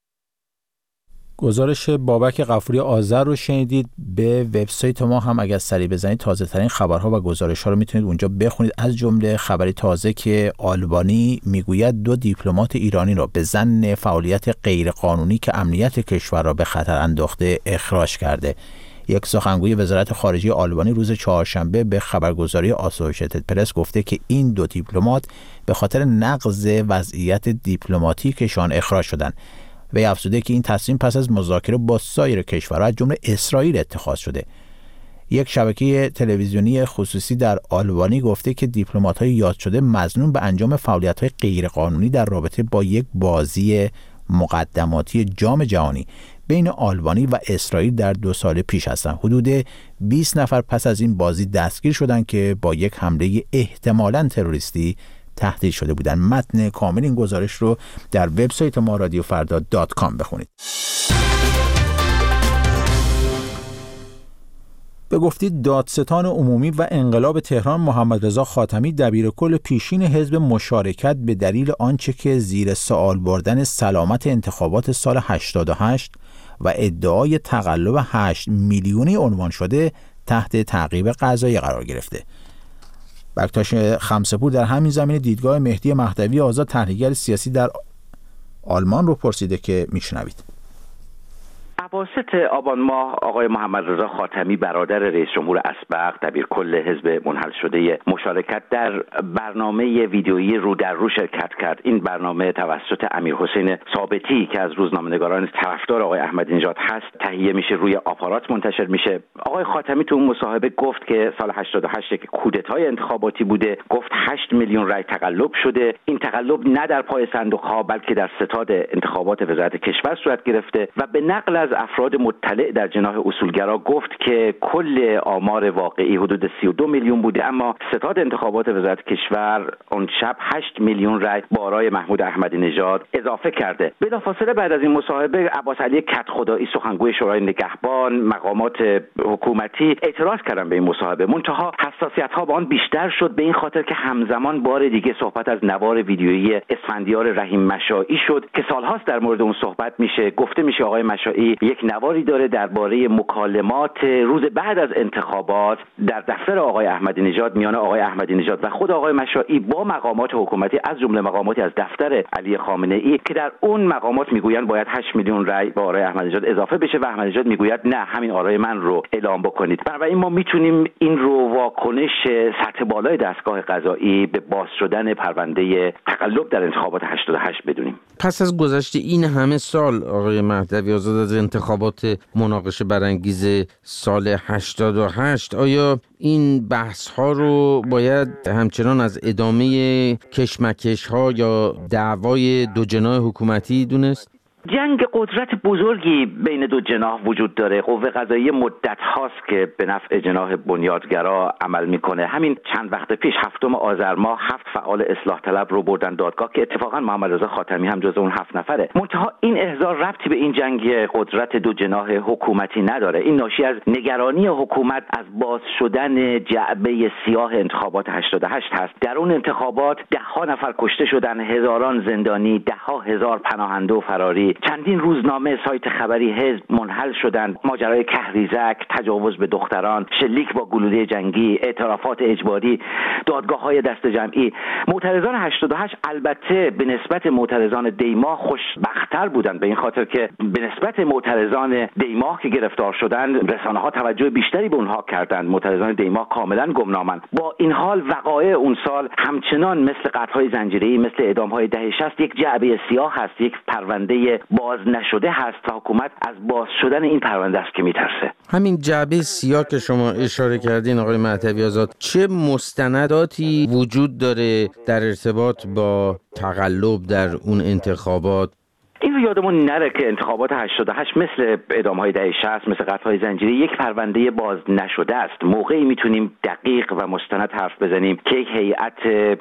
گزارش بابک غفوری آذر رو شنیدید. به وبسایت ما هم اگر سری بزنید تازه ترین خبرها و گزارش‌ها رو میتونید اونجا بخونید. از جمله خبری تازه که آلبانی میگوید دو دیپلمات ایرانی را به ظن فعالیت غیرقانونی که امنیت کشور را به خطر انداخته اخراج کرده. یک سخنگوی وزارت خارجه آلبانی روز چهارشنبه به خبرگزاری آسوشیتد پرس گفته که این دو دیپلمات به خاطر نقض وضعیت دیپلماتیکشان اخراج شدند. و افزوده که این تصمیم پس از مذاکره با سایر کشورها از جمله اسرائیل اتخاذ شده. یک شبکه تلویزیونی خصوصی در آلبانی گفته که دیپلمات‌های یاد شده مظنون به انجام فعالیت‌های غیرقانونی در رابطه با یک بازی مقدماتی جام جهانی بین آلبانی و اسرائیل در دو سال پیش هستند. حدود بیست نفر پس از این بازی دستگیر شدند که با یک حمله احتمالاً تروریستی تهدید شده بودند. متن کامل این گزارش رو در وبسایت ما رادیو فردا دات کام بخونید. به گفته دادستان عمومی و انقلاب تهران محمد رضا خاتمی دبیرکل پیشین حزب مشارکت به دلیل آنچه که زیر سوال بردن سلامت انتخابات سال هشتاد و هشت و ادعای تقلب هشت میلیونی عنوان شده تحت تعقیب قضایی قرار گرفته. بکتاش خمسه‌پور در همین زمینه دیدگاه مهدی مهدوی آزاد تحلیلگر سیاسی در آلمان رو پرسیده که میشنوید. اواسط آبان ماه آقای محمد رضا خاتمی برادر رئیس جمهور اسبق دبیرکل حزب منحل شده مشارکت در برنامه ویدیویی رو در رو شرکت کرد. این برنامه توسط امیرحسین ثابتی که از روزنامه‌نگاران طرفدار آقای احمدی نژاد هست تهیه میشه، روی آپارات منتشر میشه. آقای خاتمی تو اون مصاحبه گفت که سال هشتاد و هشت که کودتای انتخاباتی بوده، گفت هشت میلیون رای تقلب شده. این تقلب نه در پای صندوق‌ها بلکه در ستاد انتخابات وزارت کشور صورت گرفته و به نقل از افراد مطلع در جناح اصولگرا گفت که کل آمار واقعی حدود سی و دو میلیون بوده، اما ستاد انتخابات وزارت کشور اون شب هشت میلیون رای با آرای محمود احمدی نژاد اضافه کرده. بلافاصله بعد از این مصاحبه عباس علی کدخدایی سخنگوی شورای نگهبان، مقامات حکومتی اعتراض کردن به این مصاحبه، منتها حساسیت‌ها با آن بیشتر شد به این خاطر که همزمان بار دیگه صحبت از نوار ویدیویی اسفندیار رحیم مشائی شد که سالهاست در مورد اون صحبت میشه. گفته میشه آقای مشائی یک نواری داره درباره مکالمات روز بعد از انتخابات در دفتر آقای احمدی نژاد میان آقای احمدی نژاد و خود آقای مشائی با مقامات حکومتی، از جمله مقاماتی از دفتر علی خامنه ای که در اون مقامات میگویند باید هشت میلیون رای با آرای احمدی نژاد اضافه بشه و احمدی نژاد میگوید نه، همین آرای من رو اعلام بکنید. بنابراین ما میتونیم این رو واکنش سطح بالای دستگاه قضایی به باز شدن پرونده تقلب در انتخابات هشتاد و هشت بدونیم. پس از گذشت این همه سال آقای مهدوی آزاد از انتخابات مناقشه برانگیز سال هشتاد و هشت، آیا این بحث ها رو باید همچنان از ادامه کشمکش ها یا دعوای دو جناح حکومتی دونست؟ جنگ قدرت بزرگی بین دو جناح وجود داره. قوه قضاییه مدت هاست که به نفع جناح بنیادگرا عمل میکنه. همین چند وقت پیش هفتم آذر ماه هفت فعال اصلاح طلب رو بردن دادگاه که اتفاقا محمد رضا خاتمی هم جز اون هفت نفره. منتها این احضار ربطی به این جنگ قدرت دو جناح حکومتی نداره. این ناشی از نگرانی حکومت از باز شدن جعبه سیاه انتخابات هشتاد و هشت هست. در اون انتخابات ده ها نفر کشته شدن، هزاران زندانی، ده ها هزار پناهنده و فراری، چندین روزنامه سایت خبری حزب منحل شدند، ماجرای کهریزک، تجاوز به دختران، شلیک با گلوله جنگی، اعترافات اجباری، دادگاه‌های دست جمعی. معترضان هشتاد و هشت البته به نسبت معترضان دیما خوشبخت‌تر بودند، به این خاطر که به نسبت معترضان دیما که گرفتار شدند رسانه‌ها توجه بیشتری به اونها کردند. معترضان دیما کاملا گمنامند. با این حال وقایع اون سال همچنان مثل قتل‌های زنجیره‌ای، مثل اعدام‌های دهه شصت یک جعبه سیاه هست، یک پرونده باز نشده هست و حکومت از باز شدن این پرونده است که میترسه. همین جعبه سیاه که شما اشاره کردین آقای مهدوی آزاد، چه مستنداتی وجود داره در ارتباط با تقلب در اون انتخابات؟ این رو یادمون نره که انتخابات هشتاد و هشت مثل اعدام‌های دهه شصت، مثل قتل‌های زنجیری یک پرونده باز نشده است. موقعی میتونیم دقیق و مستند حرف بزنیم که یک هیئت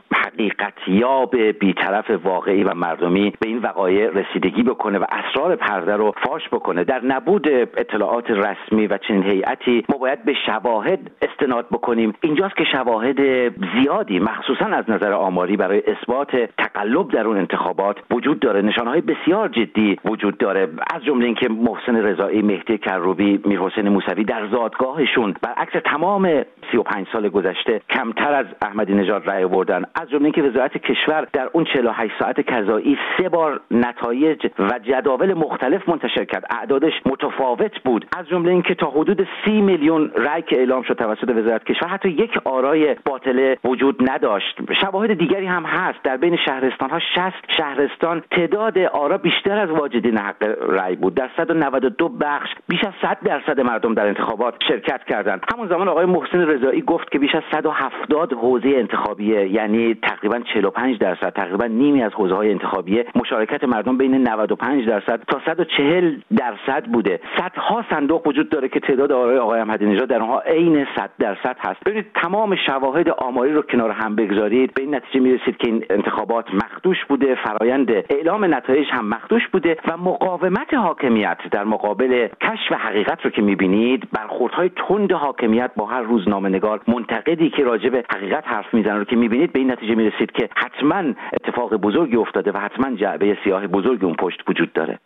حقیقتیاب بی‌طرف واقعی و مردمی به این وقایع رسیدگی بکنه و اسرار پرده رو فاش بکنه. در نبود اطلاعات رسمی و چنین هیئتی ما باید به شواهد استناد بکنیم. اینجاست که شواهد زیادی مخصوصا از نظر آماری برای اثبات تقلب در اون انتخابات وجود داره. نشانه‌های بسیار جدی وجود داره، از جمله اینکه محسن رضایی، مهدی کروبی، میرحسین موسوی در زادگاهشون برعکس تمام سی و پنج سال گذشته کمتر از احمدی نژاد رأی آوردن. از جمله اینکه وزارت کشور در اون چهل و هشت ساعت قضایی سه بار نتایج و جداول مختلف منتشر کرد، اعدادش متفاوت بود. از جمله اینکه تا حدود سی میلیون رأی که اعلام شد توسط وزارت کشور حتی یک آرای باطله وجود نداشت. شواهد دیگری هم هست. در بین شهرستان‌ها شصت شهرستان تعداد آرا بیشتر از واجدین حق رأی بود. در صد و نود و دو بخش بیش از صد درصد مردم در انتخابات شرکت کردند. همون زمان آقای محسن رضایی گفت که بیش از صد و هفتاد حوزه انتخابیه، یعنی تقریبا چهل و پنج درصد، تقریبا نیمی از حوزه‌های انتخابیه مشارکت مردم بین نود و پنج درصد تا صد و چهل درصد بوده. صدها صندوق وجود داره که تعداد آرای آقای احمدی نژاد در اونها عین صد درصد هست. ببینید تمام شواهد آماری رو کنار هم بگذارید به این نتیجه میرسید که این انتخابات مخدوش بوده، فرایند اعلام نتایج هم مخدوش بوده و مقاومت حاکمیت در مقابل کشف حقیقت رو که می‌بینید، برخوردهای تند حاکمیت با هر روزنامه‌نگار منتقدی که راجع به حقیقت حرف میزنه رو که می‌بینید، به این نتیجه می‌رسید که حتما اتفاق بزرگی افتاده و حتما جعبه سیاه بزرگی اون پشت وجود داره.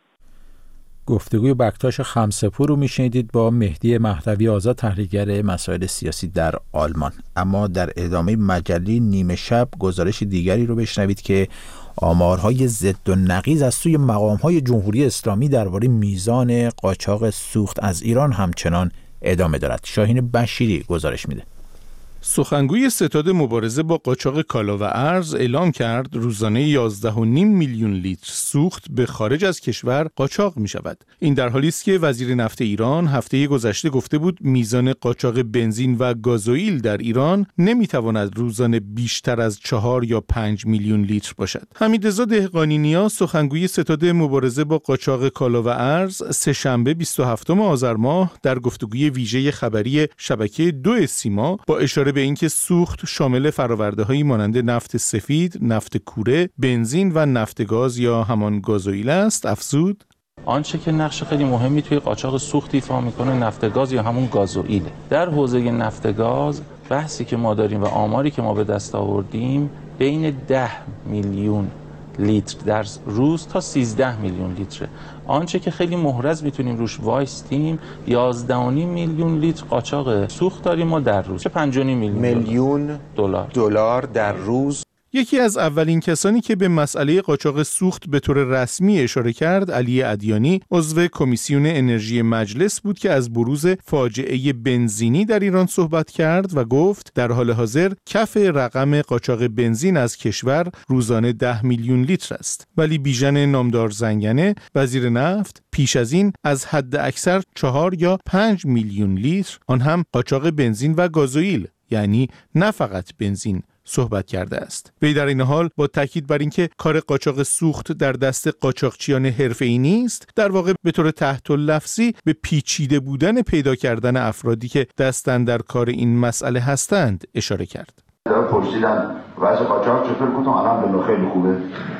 گفتگوی بکتاش خمسه‌پور رو میشنیدید با مهدی مهدوی آزاد، تحلیلگر مسائل سیاسی در آلمان. اما در ادامه مجله نیمه شب گزارش دیگری رو بشنوید که آمارهای ضد و نقیض از سوی مقام‌های جمهوری اسلامی درباره میزان قاچاق سوخت از ایران همچنان ادامه دارد. شاهین بشیری گزارش میده. سخنگوی ستاد مبارزه با قاچاق کالا و ارز اعلام کرد روزانه یازده و نیم میلیون لیتر سوخت به خارج از کشور قاچاق می شود. این در حالی است که وزیر نفت ایران هفته گذشته گفته بود میزان قاچاق بنزین و گازوئیل در ایران نمی تواند روزانه بیشتر از چهار یا پنج میلیون لیتر باشد. حمیدرضا دهقانی نیا، سخنگوی ستاد مبارزه با قاچاق کالا و ارز، سه‌شنبه بیست و هفتم آذر ماه در گفتگوی ویژه خبری شبکه دو سیما با اشاره به اینکه سوخت شامل فرآورده‌هایی مانند نفت سفید، نفت کوره، بنزین و نفت گاز یا همان گازوئیل است، افزود: آنچه که نقش خیلی مهمی توی قاچاق سوخت ایفا میکنه نفت گاز یا همون گازوئیل. در حوزه نفت گاز بحثی که ما داریم و آماری که ما به دست آوردیم بین ده میلیون لیتر در روز تا سیزده میلیون لیتره. آنچه که خیلی محرز میتونیم روش وایستیم یازده و نیم میلیون لیتر قاچاق سوخت داریم ما در روز. چه پنج و نیم میلیون میلیون دلار دلار در روز. یکی از اولین کسانی که به مسئله قاچاق سوخت به طور رسمی اشاره کرد، علی ادیانی، عضو کمیسیون انرژی مجلس بود که از بروز فاجعه بنزینی در ایران صحبت کرد و گفت در حال حاضر کف رقم قاچاق بنزین از کشور روزانه ده میلیون لیتر است. ولی بیژن نامدار زنگنه، وزیر نفت، پیش از این از حد اکثر چهار یا پنج میلیون لیتر، آن هم قاچاق بنزین و گازوئیل، یعنی نه فقط بنزین، صحبت کرده است. وی در این حال با تاکید بر اینکه کار قاچاق سوخت در دست قاچاقچیان حرفه‌ای نیست، در واقع به طور تحت اللفظی به پیچیده بودن پیدا کردن افرادی که دستن در کار این مسئله هستند اشاره کرد. پرسیدم وضع قاچاق چطور؟ گفتم الان خیلی خوبه.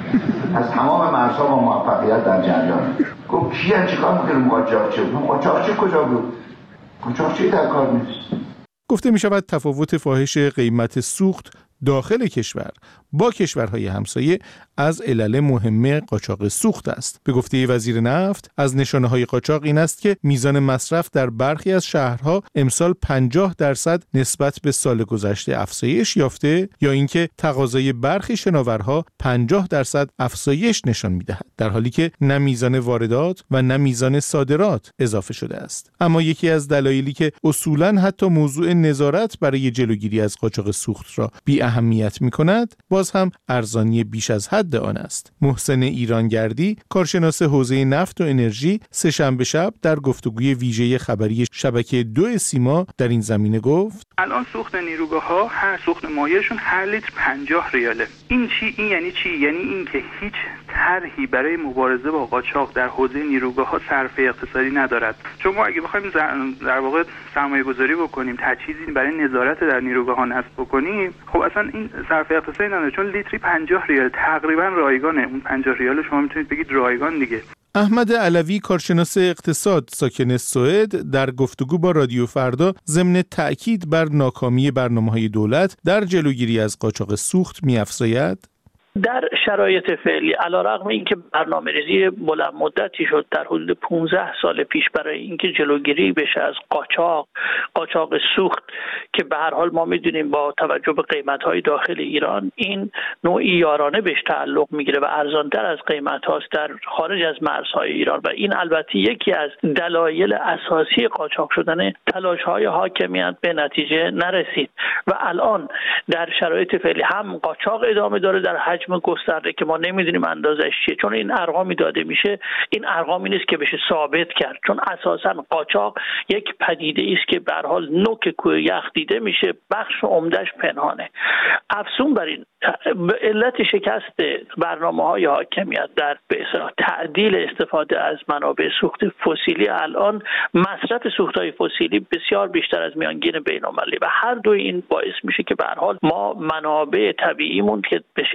از تمام مرزها با موفقیت در جریان. گفت کیه چیکار می‌کنه قاچاقچی؟ قاچاقچی کجا بود؟ قاچاقچی در کار نیست. گفته می شود تفاوت فاحش قیمت سوخت داخل کشور با کشورهای همسایه از علل مهم قاچاق سوخت است. به گفته وزیر نفت، از نشانه‌های قاچاق این است که میزان مصرف در برخی از شهرها امسال پنجاه درصد نسبت به سال گذشته افزایش یافته، یا اینکه تقاضای برخی شناورها پنجاه درصد افزایش نشان می‌دهد، در حالی که نه میزان واردات و نه میزان صادرات اضافه شده است. اما یکی از دلایلی که اصولاً حتی موضوع نظارت برای جلوگیری از قاچاق سوخت را بی اهمیت می‌کند، باز هم ارزانی بیش از حد آن است. محسن ایرانگردی، کارشناس حوزه نفت و انرژی، سه‌شنبه شب در گفتگوی ویژه خبری شبکه دو سیما در این زمینه گفت: الان سوخت نیروگاه‌ها هر سوخت مایعشون هر لیتر پنجاه ریاله. این چی؟ این یعنی چی؟ یعنی این که هیچ طرحی برای مبارزه با قاچاق در حوزه نیروگاه‌ها صرفه اقتصادی ندارد. چون ما اگه بخوایم در واقع سرمایه‌گذاری بکنیم، تجهیزی برای نظارت در نیروگاه‌ها نصب بکنیم، خب اصلا این صرفه اقتصادی نداره، چون لیتری پنجاه ریال تقریبا رایگانه. اون پنجاه ریال شما میتونید بگید رایگان دیگه. احمد علوی، کارشناس اقتصاد ساکن سوئد، در گفتگو با رادیو فردا ضمن تأکید بر ناکامی برنامه‌های دولت در جلوگیری از قاچاق سوخت می‌افزاید: در شرایط فعلی علیرغم اینکه برنامه‌ریزی بلند مدتی شد در حدود پانزده سال پیش برای اینکه جلوگیری بشه از قاچاق قاچاق سوخت، که به هر حال ما میدونیم با توجه به قیمت‌های داخل ایران این نوعی یارانه بهش تعلق میگیره و ارزان‌تر از قیمت‌هاست در خارج از مرزهای ایران، و این البته یکی از دلایل اساسی قاچاق شدن تلاش‌های حاکمیت به نتیجه نرسید و الان در شرایط فعلی هم قاچاق ادامه داره در حجم گسترده که ما نمیدونیم اندازش چیه، چون این ارقامی داده میشه، این ارقامی نیست که بشه ثابت کرد، چون اساسا قاچاق یک پدیده است که به هر حال نوک کوه یخ دیده میشه، بخش عمدهش پنهانه. افزون بر این، به علت شکست برنامه‌های حاکمیت در به اصطلاح تعدیل استفاده از منابع سوخت فسیلی، الان مصرف سوخت‌های فسیلی بسیار بیشتر از میانگین بین‌المللی و هر دو این باعث میشه که به هر حال ما منابع طبیعیمون که به شکل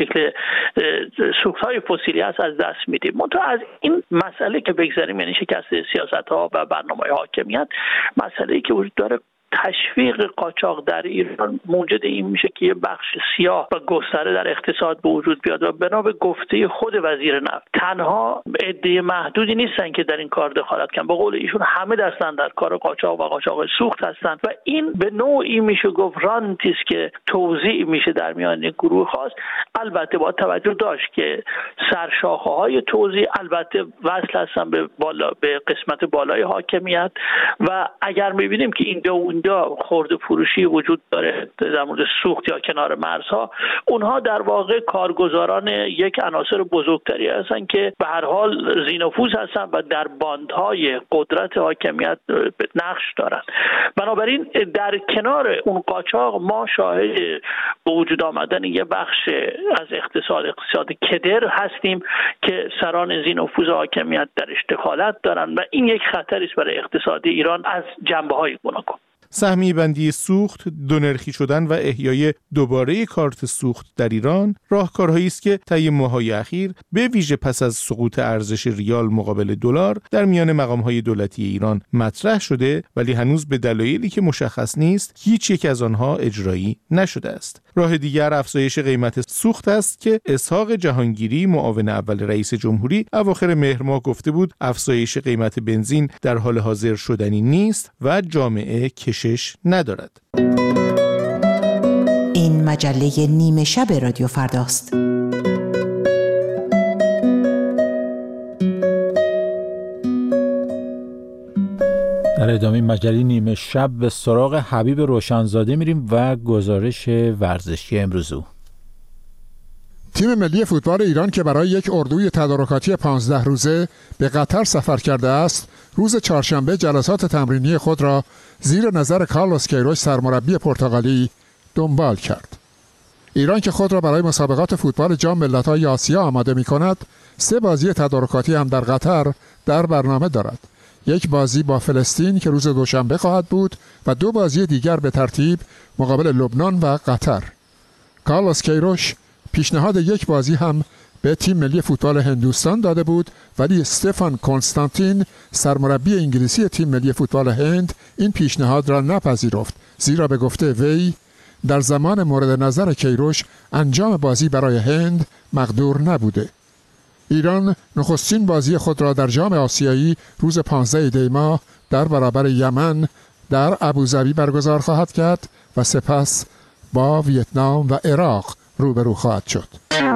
سوخت‌های فسیلی هست از دست میدیم. منتها از این مسئله که بگذاریم، یعنی شکست سیاست‌ها و برنامه‌های حاکمیت، مسئله‌ای که وجود داره تشویق قاچاق در ایران موجد این میشه که یه بخش سیاه و گستره در اقتصاد به وجود بیاد و بنا به گفته خود وزیر نفت تنها عده محدودی نیستن که در این کار دخالت کنن. به قول ایشون همه دستن در کار قاچاق و قاچاق سوخت هستن و این به نوعی میشه گفت رانتی است که توزیع میشه در میان گروه خاص. البته با توجه داشت که سرشاخه‌های توزیع البته وصل هستن به بالا به قسمت بالای حاکمیت و اگر میبینیم که این دو یا خرده فروشی وجود داره در مورد سوخت یا کنار مرزها، اونها در واقع کارگزاران یک عناصر بزرگتری هستن که به هر حال ذی‌نفوذ هستن و در باندهای قدرت حاکمیت نقش دارن. بنابراین در کنار اون قاچاق ما شاهد به وجود آمدن یه بخش از اقتصاد اقتصاد کدر هستیم که سران ذی‌نفوذ حاکمیت درش دخالت دارن و این یک خطری است برای اقتصاد ایران از جنبه‌های گوناگون. سهمی بندی سوخت، دونرخی شدن و احیای دوباره کارت سوخت در ایران راهکارهایی است که طی ماه‌های اخیر به ویژه پس از سقوط ارزش ریال مقابل دلار در میان مقام‌های دولتی ایران مطرح شده، ولی هنوز به دلایلی که مشخص نیست هیچ یک از آنها اجرایی نشده است. راه دیگر افزایش قیمت سوخت است که اسحاق جهانگیری، معاون اول رئیس جمهوری، اواخر مهر ماه گفته بود افزایش قیمت بنزین در حال حاضر شدنی نیست و جامعه کشش ندارد. این مجله نیمه شب رادیو فرداست. در ادامه مجله نیمه شب به سراغ حبیب روشنزاده میریم و گزارش ورزشی امروز او. تیم ملی فوتبال ایران که برای یک اردوی تدارکاتی پانزده روزه به قطر سفر کرده است، روز چهارشنبه جلسات تمرینی خود را زیر نظر کارلوس کیروش سرمربی پرتغالی دنبال کرد. ایران که خود را برای مسابقات فوتبال جام ملت‌های آسیا آماده می‌کند، سه بازی تدارکاتی هم در قطر در برنامه دارد. یک بازی با فلسطین که روز دوشنبه خواهد بود و دو بازی دیگر به ترتیب مقابل لبنان و قطر. کارلوس کیروش پیشنهاد یک بازی هم به تیم ملی فوتبال هندوستان داده بود، ولی استفان کنستانتین سرمربی انگلیسی تیم ملی فوتبال هند این پیشنهاد را نپذیرفت، زیرا به گفته وی در زمان مورد نظر کیروش انجام بازی برای هند مقدور نبوده. ایران نخستین بازی خود را در جام آسیایی روز پانزده دی ماه در برابر یمن در ابوظبی برگزار خواهد کرد و سپس با ویتنام و عراق روبرو خواهد شد.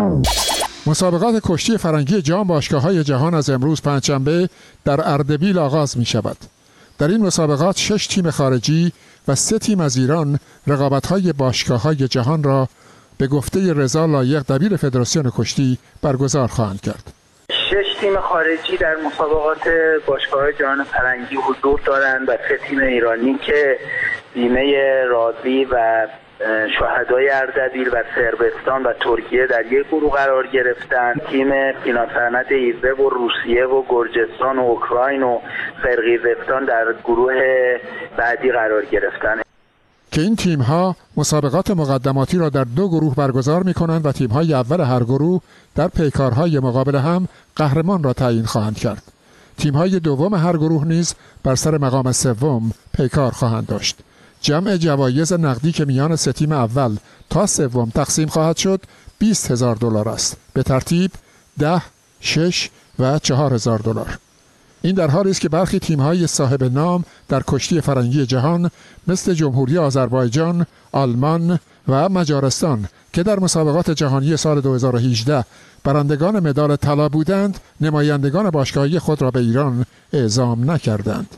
مسابقات کشتی فرنگی جام باشگاه‌های جهان از امروز پنجشنبه در اردبیل آغاز می شود. در این مسابقات شش تیم خارجی و سه تیم از ایران رقابت‌های باشگاه‌های جهان را به گفته رضا لایق دبیر فدراسیون کشتی برگزار خواهند کرد. شش تیم خارجی در مسابقات باشگاه‌های جهان فرنگی حضور دارند و سه تیم ایرانی که بیمه رازی و شهدای اردبیل و صربستان و ترکیه در یک گروه قرار گرفتند. تیم فینانسرنت ایزه و روسیه و گرجستان و اوکراین و قرقیزستان در گروه بعدی قرار گرفتند. که این تیم‌ها مسابقات مقدماتی را در دو گروه برگزار می‌کنند و تیم‌های اول هر گروه در پیکارهای مقابل هم قهرمان را تعیین خواهند کرد. تیم‌های دوم هر گروه نیز بر سر مقام سوم پیکار خواهند داشت. جمع جوایز نقدی که میان سه تیم اول تا سوم تقسیم خواهد شد بیست هزار دلار است، به ترتیب ده، شش و چهار هزار دلار. این در حالی است که برخی تیم‌های صاحب نام در کشتی فرنگی جهان مثل جمهوری آذربایجان، آلمان و مجارستان که در مسابقات جهانی سال دو هزار و هجده برندگان مدال طلا بودند، نمایندگان باشگاهی خود را به ایران اعزام نکردند.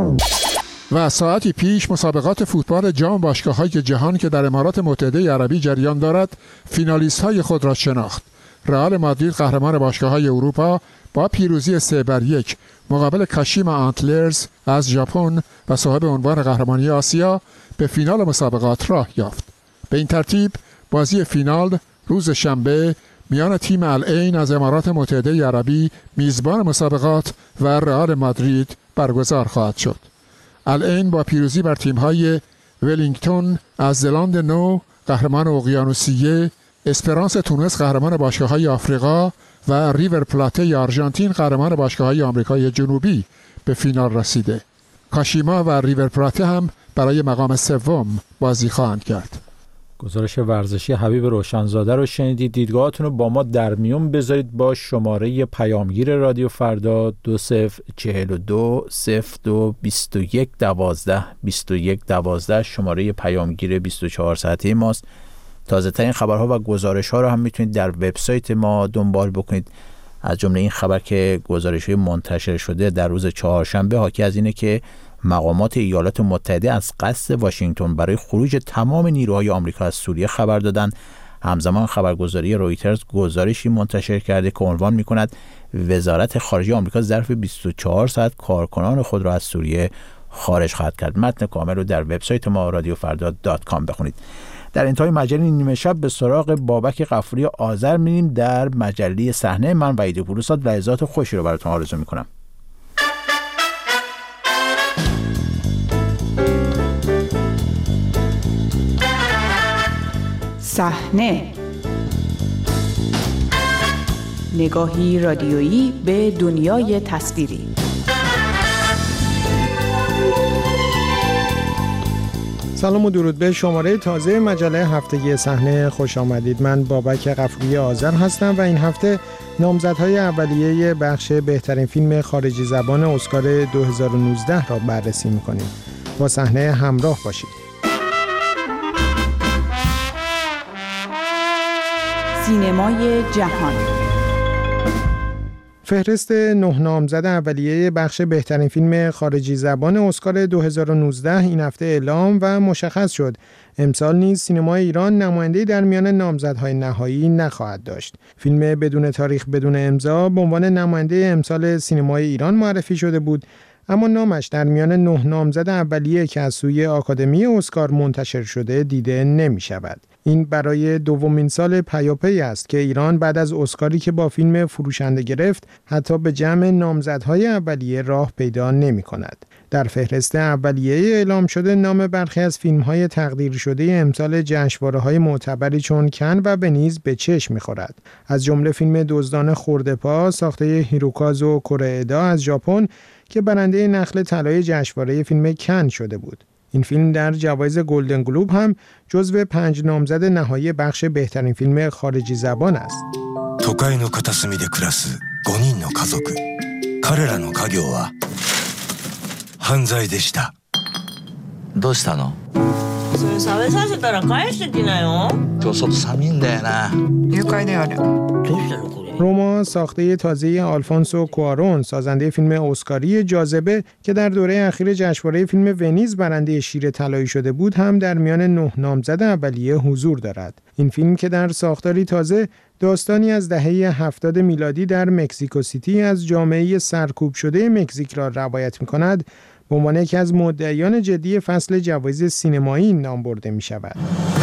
و ساعتی پیش مسابقات فوتبال جام باشگاه‌های جهان که در امارات متحده عربی جریان دارد، فینالیست‌های خود را شناخت. رئال مادرید قهرمان باشگاه‌های اروپا با پیروزی سه بر یک مقابل کاشیما آنتلرز از ژاپن و صاحب عنوان قهرمانی آسیا به فینال مسابقات راه یافت. به این ترتیب بازی فینال روز شنبه میان تیم العین از امارات متحده عربی میزبان مسابقات و رئال مادرید برگزار خواهد شد. العین با پیروزی بر تیم‌های ولینگتون از زلاند نو قهرمان اقیانوسیه اسپرانس تونس قهرمان باشگاه‌های آفریقا و ریور پلاته آرژانتین قهرمان باشگاه‌های آمریکای جنوبی به فینال رسیده. کاشیما و ریور پلاته هم برای مقام سوم بازی خواهند کرد. گزارش ورزشی حبیب روشنزاده رو شنیدید. دیدگاهاتون رو با ما در میون بذارید با شماره پیامگیر رادیو فردا دو صفر چهل و دو صفر دو بیست و یک دوازده بیست و یک دوازده شماره پیامگیر بیست و چهار ساعته ماست. تازه ترین خبرها و گزارش ها رو هم میتونید در وبسایت ما دنبال بکنید. از جمله این خبر که گزارش های منتشر شده در روز چهارشنبه حاکی از اینه که مقامات ایالات متحده از قصد واشنگتن برای خروج تمام نیروهای آمریکا از سوریه خبر دادند. همزمان خبرگزاری رویترز گزارشی منتشر کرده که عنوان می‌کند وزارت خارجه آمریکا ظرف بیست و چهار ساعت کارکنان خود را از سوریه خارج خواهد کرد. متن کامل رو در وبسایت ما رادیو فردا دات کام بخونید. در انتهای مجله نیمه شب به سراغ بابک غفوری آذر می‌ریم در مجله صحنه. من وحید پوروزاد لحظات خوشی رو براتون آرزو می‌کنم. صحنه، نگاهی رادیویی به دنیای تصویری. سلام و درود به شماره تازه مجله هفتگی صحنه خوش آمدید. من بابک غفوری آذر هستم و این هفته نامزدهای اولیه بخش بهترین فیلم خارجی زبان اسکار دو هزار و نوزده را بررسی می‌کنیم. با صحنه همراه باشید. سینمای جهان. فهرست نه نامزد اولیه بخش بهترین فیلم خارجی زبان اسکار دو هزار و نوزده این هفته اعلام و مشخص شد. امسال نیز سینمای ایران نماینده‌ای در میان نامزدهای نهایی نخواهد داشت. فیلم بدون تاریخ بدون امضا به عنوان نماینده امسال سینمای ایران معرفی شده بود، اما نامش در میان نه نامزد اولیه که از سوی آکادمی اسکار منتشر شده دیده نمی شود. این برای دومین سال پیاپی است که ایران بعد از اسکاری که با فیلم فروشنده گرفت حتی به جمع نامزدهای اولیه راه پیدا نمی کند. در فهرست اولیه اعلام شده نام برخی از فیلم‌های تقدیر شده امسال جشنواره‌های معتبری چون کن و ونیز به چشم می‌خورد. از جمله فیلم دزدان خرده‌پا ساخته هیروکازو کورودا از ژاپن که برنده نخل طلای جشنواره فیلم کن شده بود. این فیلم در جوایز گلدن گلوب هم جزو پنج نامزد نهایی بخش بهترین فیلم خارجی زبان است. 都会の片隅で暮らすごにんの家族。彼らの家業は犯罪でした。どうしたの？それ食べさせたら返してきなよ。今日外寒いんだよな。誘拐である。どうしたのこれ？ روما ساخته تازه آلفونسو کوارون سازنده فیلم اسکاری جاذبه که در دوره اخیر جشنواره فیلم ونیز برنده شیر طلایی شده بود هم در میان نه نامزد اولیه حضور دارد. این فیلم که در ساختاری تازه داستانی از دهه هفتاد میلادی در مکزیکو سیتی از جامعه سرکوب شده مکزیک را روایت می‌کند، به عنوان یکی از مدعیان جدی فصل جوایز سینمایی نام برده می‌شود.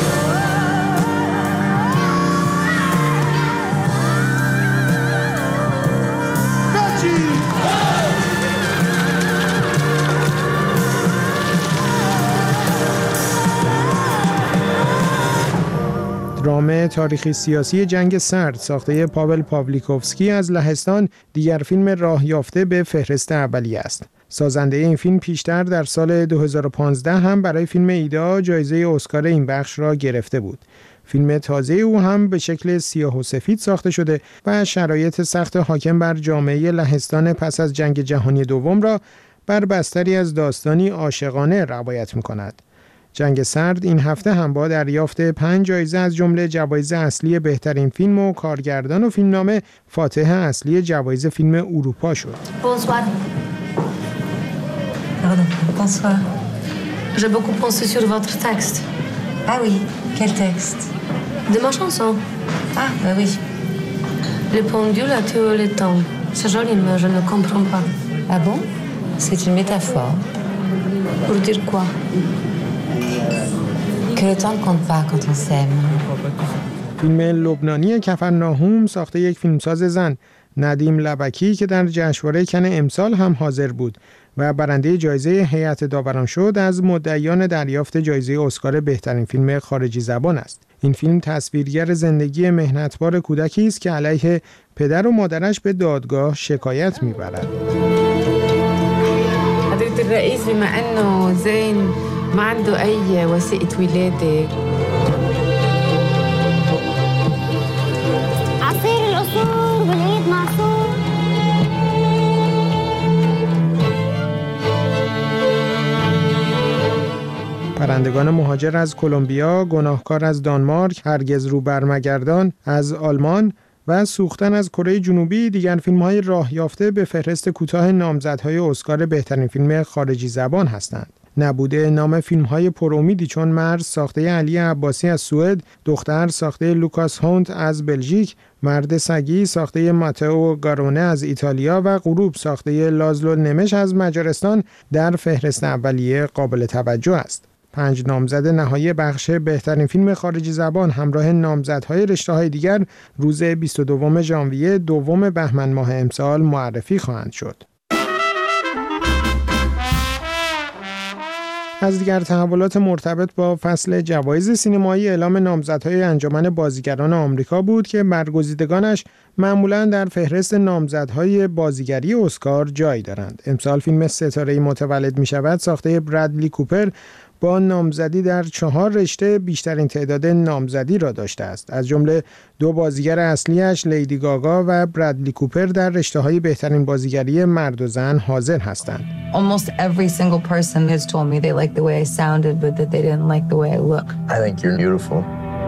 درام تاریخی سیاسی جنگ سرد ساخته پاول پاولیکوفسکی از لهستان دیگر فیلم راه یافته به فهرست اولیه است. سازنده این فیلم پیشتر در سال دو هزار و پانزده هم برای فیلم ایدا جایزه اسکار این بخش را گرفته بود. فیلم تازه او هم به شکل سیاه و سفید ساخته شده و شرایط سخت حاکم بر جامعه لهستان پس از جنگ جهانی دوم را بر بستری از داستانی عاشقانه روایت می‌کند. جنگ سرد این هفته هم با دریافت پنج جایزه از جمله جوایز اصلی بهترین فیلم و کارگردان و فیلمنامه فاتح اصلی جوایز فیلم اروپا شد. Bonsoir. Pardon, bonsoir. J'ai beaucoup pensé sur votre texte. Ah oui, quel texte? De ma chanson. Ah, bah oui. Le pendule a tué le temps. C'est joli, mais je ne comprends pas. Ah bon? C'est une métaphore. Pour dire quoi? Que le temps ne compte pas quand on s'aime. فیلم لبنانی کفرناهوم ساخته یک فیلمساز زن ندیم لبکی که در جشنواره کن امسال هم حاضر بود و برنده جایزه هیئت داوران شد از مدعیان دریافت جایزه اسکار بهترین فیلم خارجی زبان است. این فیلم تصویرگر زندگی مهنتبار کودکی است که علیه پدر و مادرش به دادگاه شکایت میبرد. حضرت الرئیس بما انه زين ما عنده اي وثيقة ولاده عصير القصور بالعيد معصور. پرندگان مهاجر از کلمبیا، گناهکار از دانمارک، هرگز رو برمگردان از آلمان و سوختن از کره جنوبی دیگر فیلم‌های راه یافته به فهرست کوتاه نامزدهای اسکار بهترین فیلم خارجی زبان هستند. نبوده نام فیلم‌های پرامیدی چون مرز ساخته علی عباسی از سوئد، دختر ساخته لوکاس هونت از بلژیک، مرد سگی ساخته ماتئو گارونه از ایتالیا و غروب ساخته لازلو نمش از مجارستان در فهرست اولیه قابل توجه است. پنج نامزد نهایی بخش بهترین فیلم خارجی زبان همراه نامزدهای رشته‌های دیگر روز بیست و دوم ژانویه دوم بهمن ماه امسال معرفی خواهند شد. از دیگر تحولات مرتبط با فصل جوایز سینمایی اعلام نامزدهای انجمن بازیگران آمریکا بود که برگزیدگانش معمولاً در فهرست نامزدهای بازیگری اسکار جای دارند. امسال فیلم ستاره‌ای متولد می‌شود ساخته برادلی کوپر با نامزدی در چهار رشته بیشترین تعداد نامزدی را داشته است. از جمله دو بازیگر اصلیش لیدی گاگا و برادلی کوپر در رشته‌های بهترین بازیگری مرد و زن حاضر هستند. Almost every single person has told me they like the way I sounded but that they didn't like the way I look. I think you're beautiful.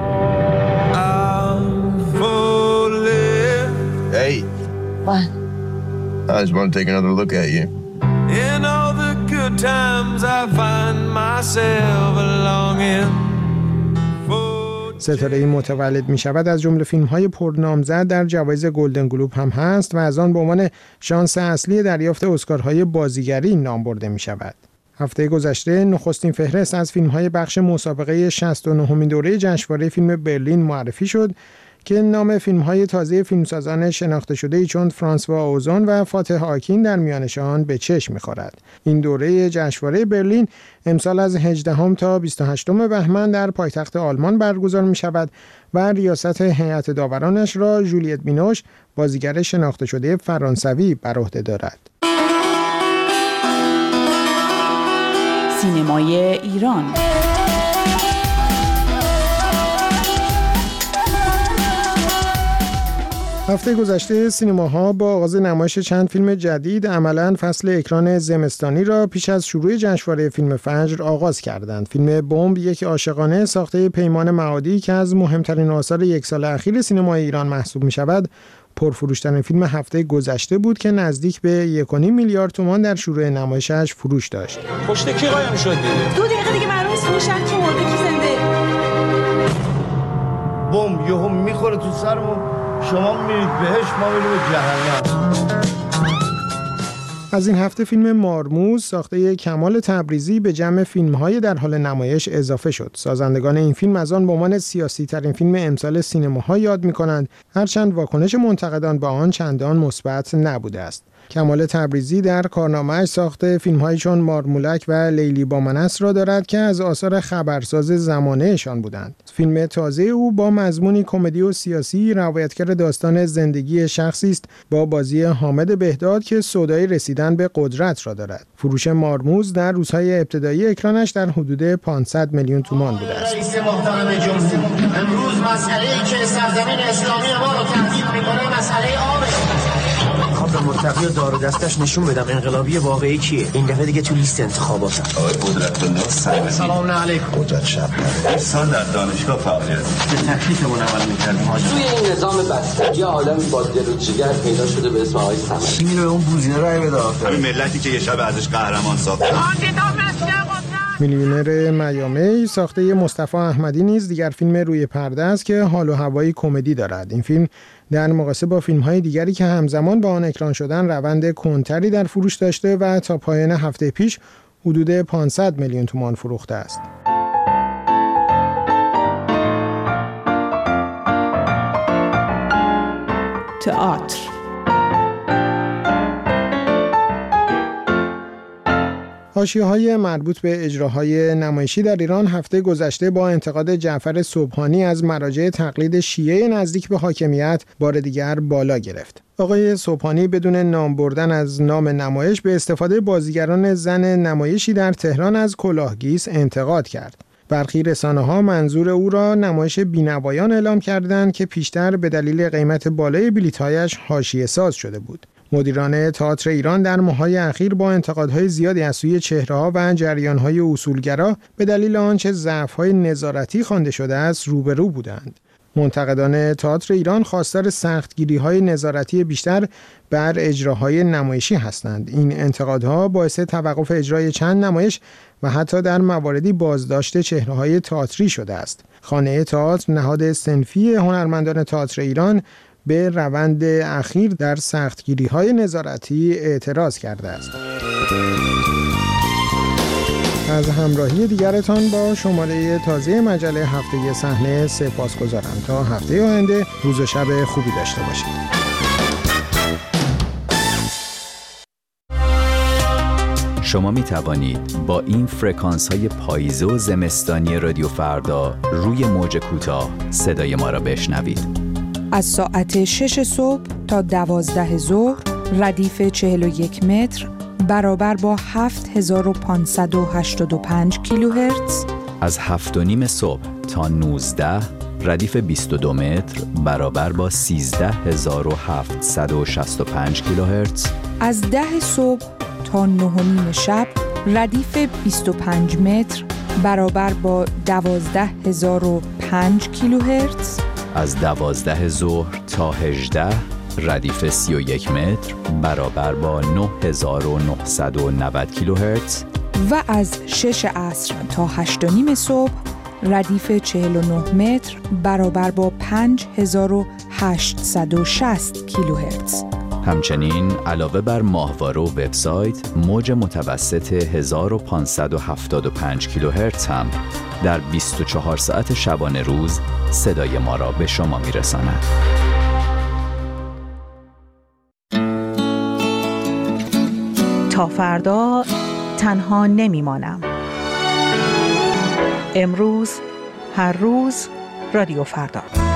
Hey. What? I just want to take another look at you. In all the good times I find myself longing. ستاره‌ای متولد می شود از جمله فیلم‌های پرنامزد در جوایز گلدن گلوب هم هست و از آن به عنوان شانس اصلی دریافت اسکارهای بازیگری نام برده می شود. هفته گذشته نخستین فهرست از فیلم‌های بخش مسابقه شصت و نهمین دوره جشنواره فیلم برلین معرفی شد که نام فیلم‌های تازه فیلمسازان شناخته شده‌ای چون فرانسوا اوزون و فاتح آکین در میانشان به چشم می‌خورد. این دوره جشنواره برلین امسال از هجدهم تا بیست و هشتم بهمن در پایتخت آلمان برگزار می‌شود و ریاست هیئت داورانش را ژولیت بینوش، بازیگر شناخته شده فرانسوی، بر عهده دارد. سینمای ایران. هفته گذشته سینماها با آغاز نمایش چند فیلم جدید عملاً فصل اکران زمستانی را پیش از شروع جشنواره فیلم فجر آغاز کردند. فیلم بمب یک عاشقانه ساخته پیمان معادی که از مهمترین آثار یک سال اخیر سینمای ایران محسوب می شود، پرفروشترین فیلم هفته گذشته بود که نزدیک به یک و نیم میلیارد تومان در شروع نمایشش فروش داشت. پشت کی قایم شدی؟ دو دقیقه دیگه معلومه تو شهر کی مرده کی زنده. بمب یهو میخوره تو سرمون، شما میرید بهش، ما میریم به جهنم. از این هفته فیلم مارموز ساخته کمال تبریزی به جمع فیلم‌های در حال نمایش اضافه شد. سازندگان این فیلم از آن به عنوان سیاسی ترین فیلم امسال سینماها یاد می‌کنند، هرچند واکنش منتقدان با آن چندان مثبت نبوده است. کمال تبریزی در کارنامه‌اش ساخته فیلم‌هایی چون مارمولک و لیلی با من است را دارد که از آثار خبرساز زمانه‌شان بودند. فیلم تازه او با مضمونی کمدی و سیاسی روایتگر داستان زندگی شخصی است با بازی حامد بهداد که سودای رسیدن به قدرت را دارد. فروش مارموز در روزهای ابتدایی اکرانش در حدود پانصد میلیون تومان بوده است. رئیس محترم جمهور، امروز مسئله‌ای که سرزمین اسلامی ما رو تهدید می‌کنه مسئله آب است. به مرتقی و دار و دستش نشون بدم انقلابی واقعی کیه. این دفعه دیگه تو لیست انتخابات. آقای قدرت الله سلام. سلام علیکم. قدرت شب. سال در دانشگاه فعالیت. به تکلیفمون عمل می‌کردیم حاجی. توی این نظام بستگی آدمی با دل و جگر پیدا شده به اسم آقای صمد. اینو به اون بوزینه رای بده آخه. همین ملتی که یه شب ازش قهرمان ساخت. میلیونر میامی ساخته مصطفی احمدی نیز دیگر فیلم روی پرده است که حال و هوایی کمدی دارد. این فیلم در مقایسه با فیلم‌های دیگری که همزمان با آن اکران شدن روند کندتری در فروش داشته و تا پایان هفته پیش حدود پانصد میلیون تومان فروخته است. تئاتر. حاشیه‌های مربوط به اجراهای نمایشی در ایران هفته گذشته با انتقاد جعفر سبحانی از مراجع تقلید شیعه نزدیک به حاکمیت بار دیگر بالا گرفت. آقای سبحانی بدون نام بردن از نام نمایش به استفاده بازیگران زن نمایشی در تهران از کلاهگیس انتقاد کرد. برخی رسانه‌ها منظور او را نمایش بینوایان اعلام کردند که پیشتر به دلیل قیمت بالای بلیط‌هایش حاشیه‌ساز شده بود. مدیران تئاتر ایران در ماه‌های اخیر با انتقادهای زیادی از سوی چهره‌ها و جریان‌های اصولگرا به دلیل آنچه ضعف‌های نظارتی خوانده شده است روبرو بودند. منتقدان تئاتر ایران خواستار سختگیری‌های نظارتی بیشتر بر اجراهای نمایشی هستند. این انتقادها باعث توقف اجرای چند نمایش و حتی در مواردی بازداشت چهره‌های تئاتری شده است. خانه تئاتر، نهاد صنفی هنرمندان تئاتر ایران، به روند اخیر در سختگیری‌های نظارتی اعتراض کرده است. از همراهی دیگرتان با شماره تازه مجله هفته صحنه سپاسگزارم. تا هفته آینده روز و شب خوبی داشته باشید. شما می توانید با این فرکانس های پاییزه و زمستانی رادیو فردا روی موج کوتاه صدای ما را بشنوید. از ساعت شش صبح تا دوازده ظهر ردیف چهل و یک متر برابر با هفت هزار و پانصد و هشتاد و پنج کیلوهرتز. از هفت و نیم صبح تا نوزده ردیف بیست و دو متر برابر با سیزده هزار و هفتصد و شصت و پنج کیلوهرتز. از ده صبح تا نه و نیم شب ردیف بیست و پنج متر برابر با دوازده هزار و پنج کیلوهرتز. از دوازده ظهر تا هجده ردیف سی و یک متر برابر با نه هزار و نهصد و نود کیلوهرتز. و از شش عصر تا هشت و نیم صبح ردیف چهل و نه متر برابر با پنج هزار و هشتصد و شصت کیلوهرتز. همچنین علاوه بر ماهواره و وبسایت، موج متوسط هزار و پانصد و هفتاد و پنج کیلوهرتز هم در بیست و چهار ساعت شبانه روز صدای ما را به شما میرساند. تا فردا تنها نمیمانم. امروز هر روز رادیو فردا.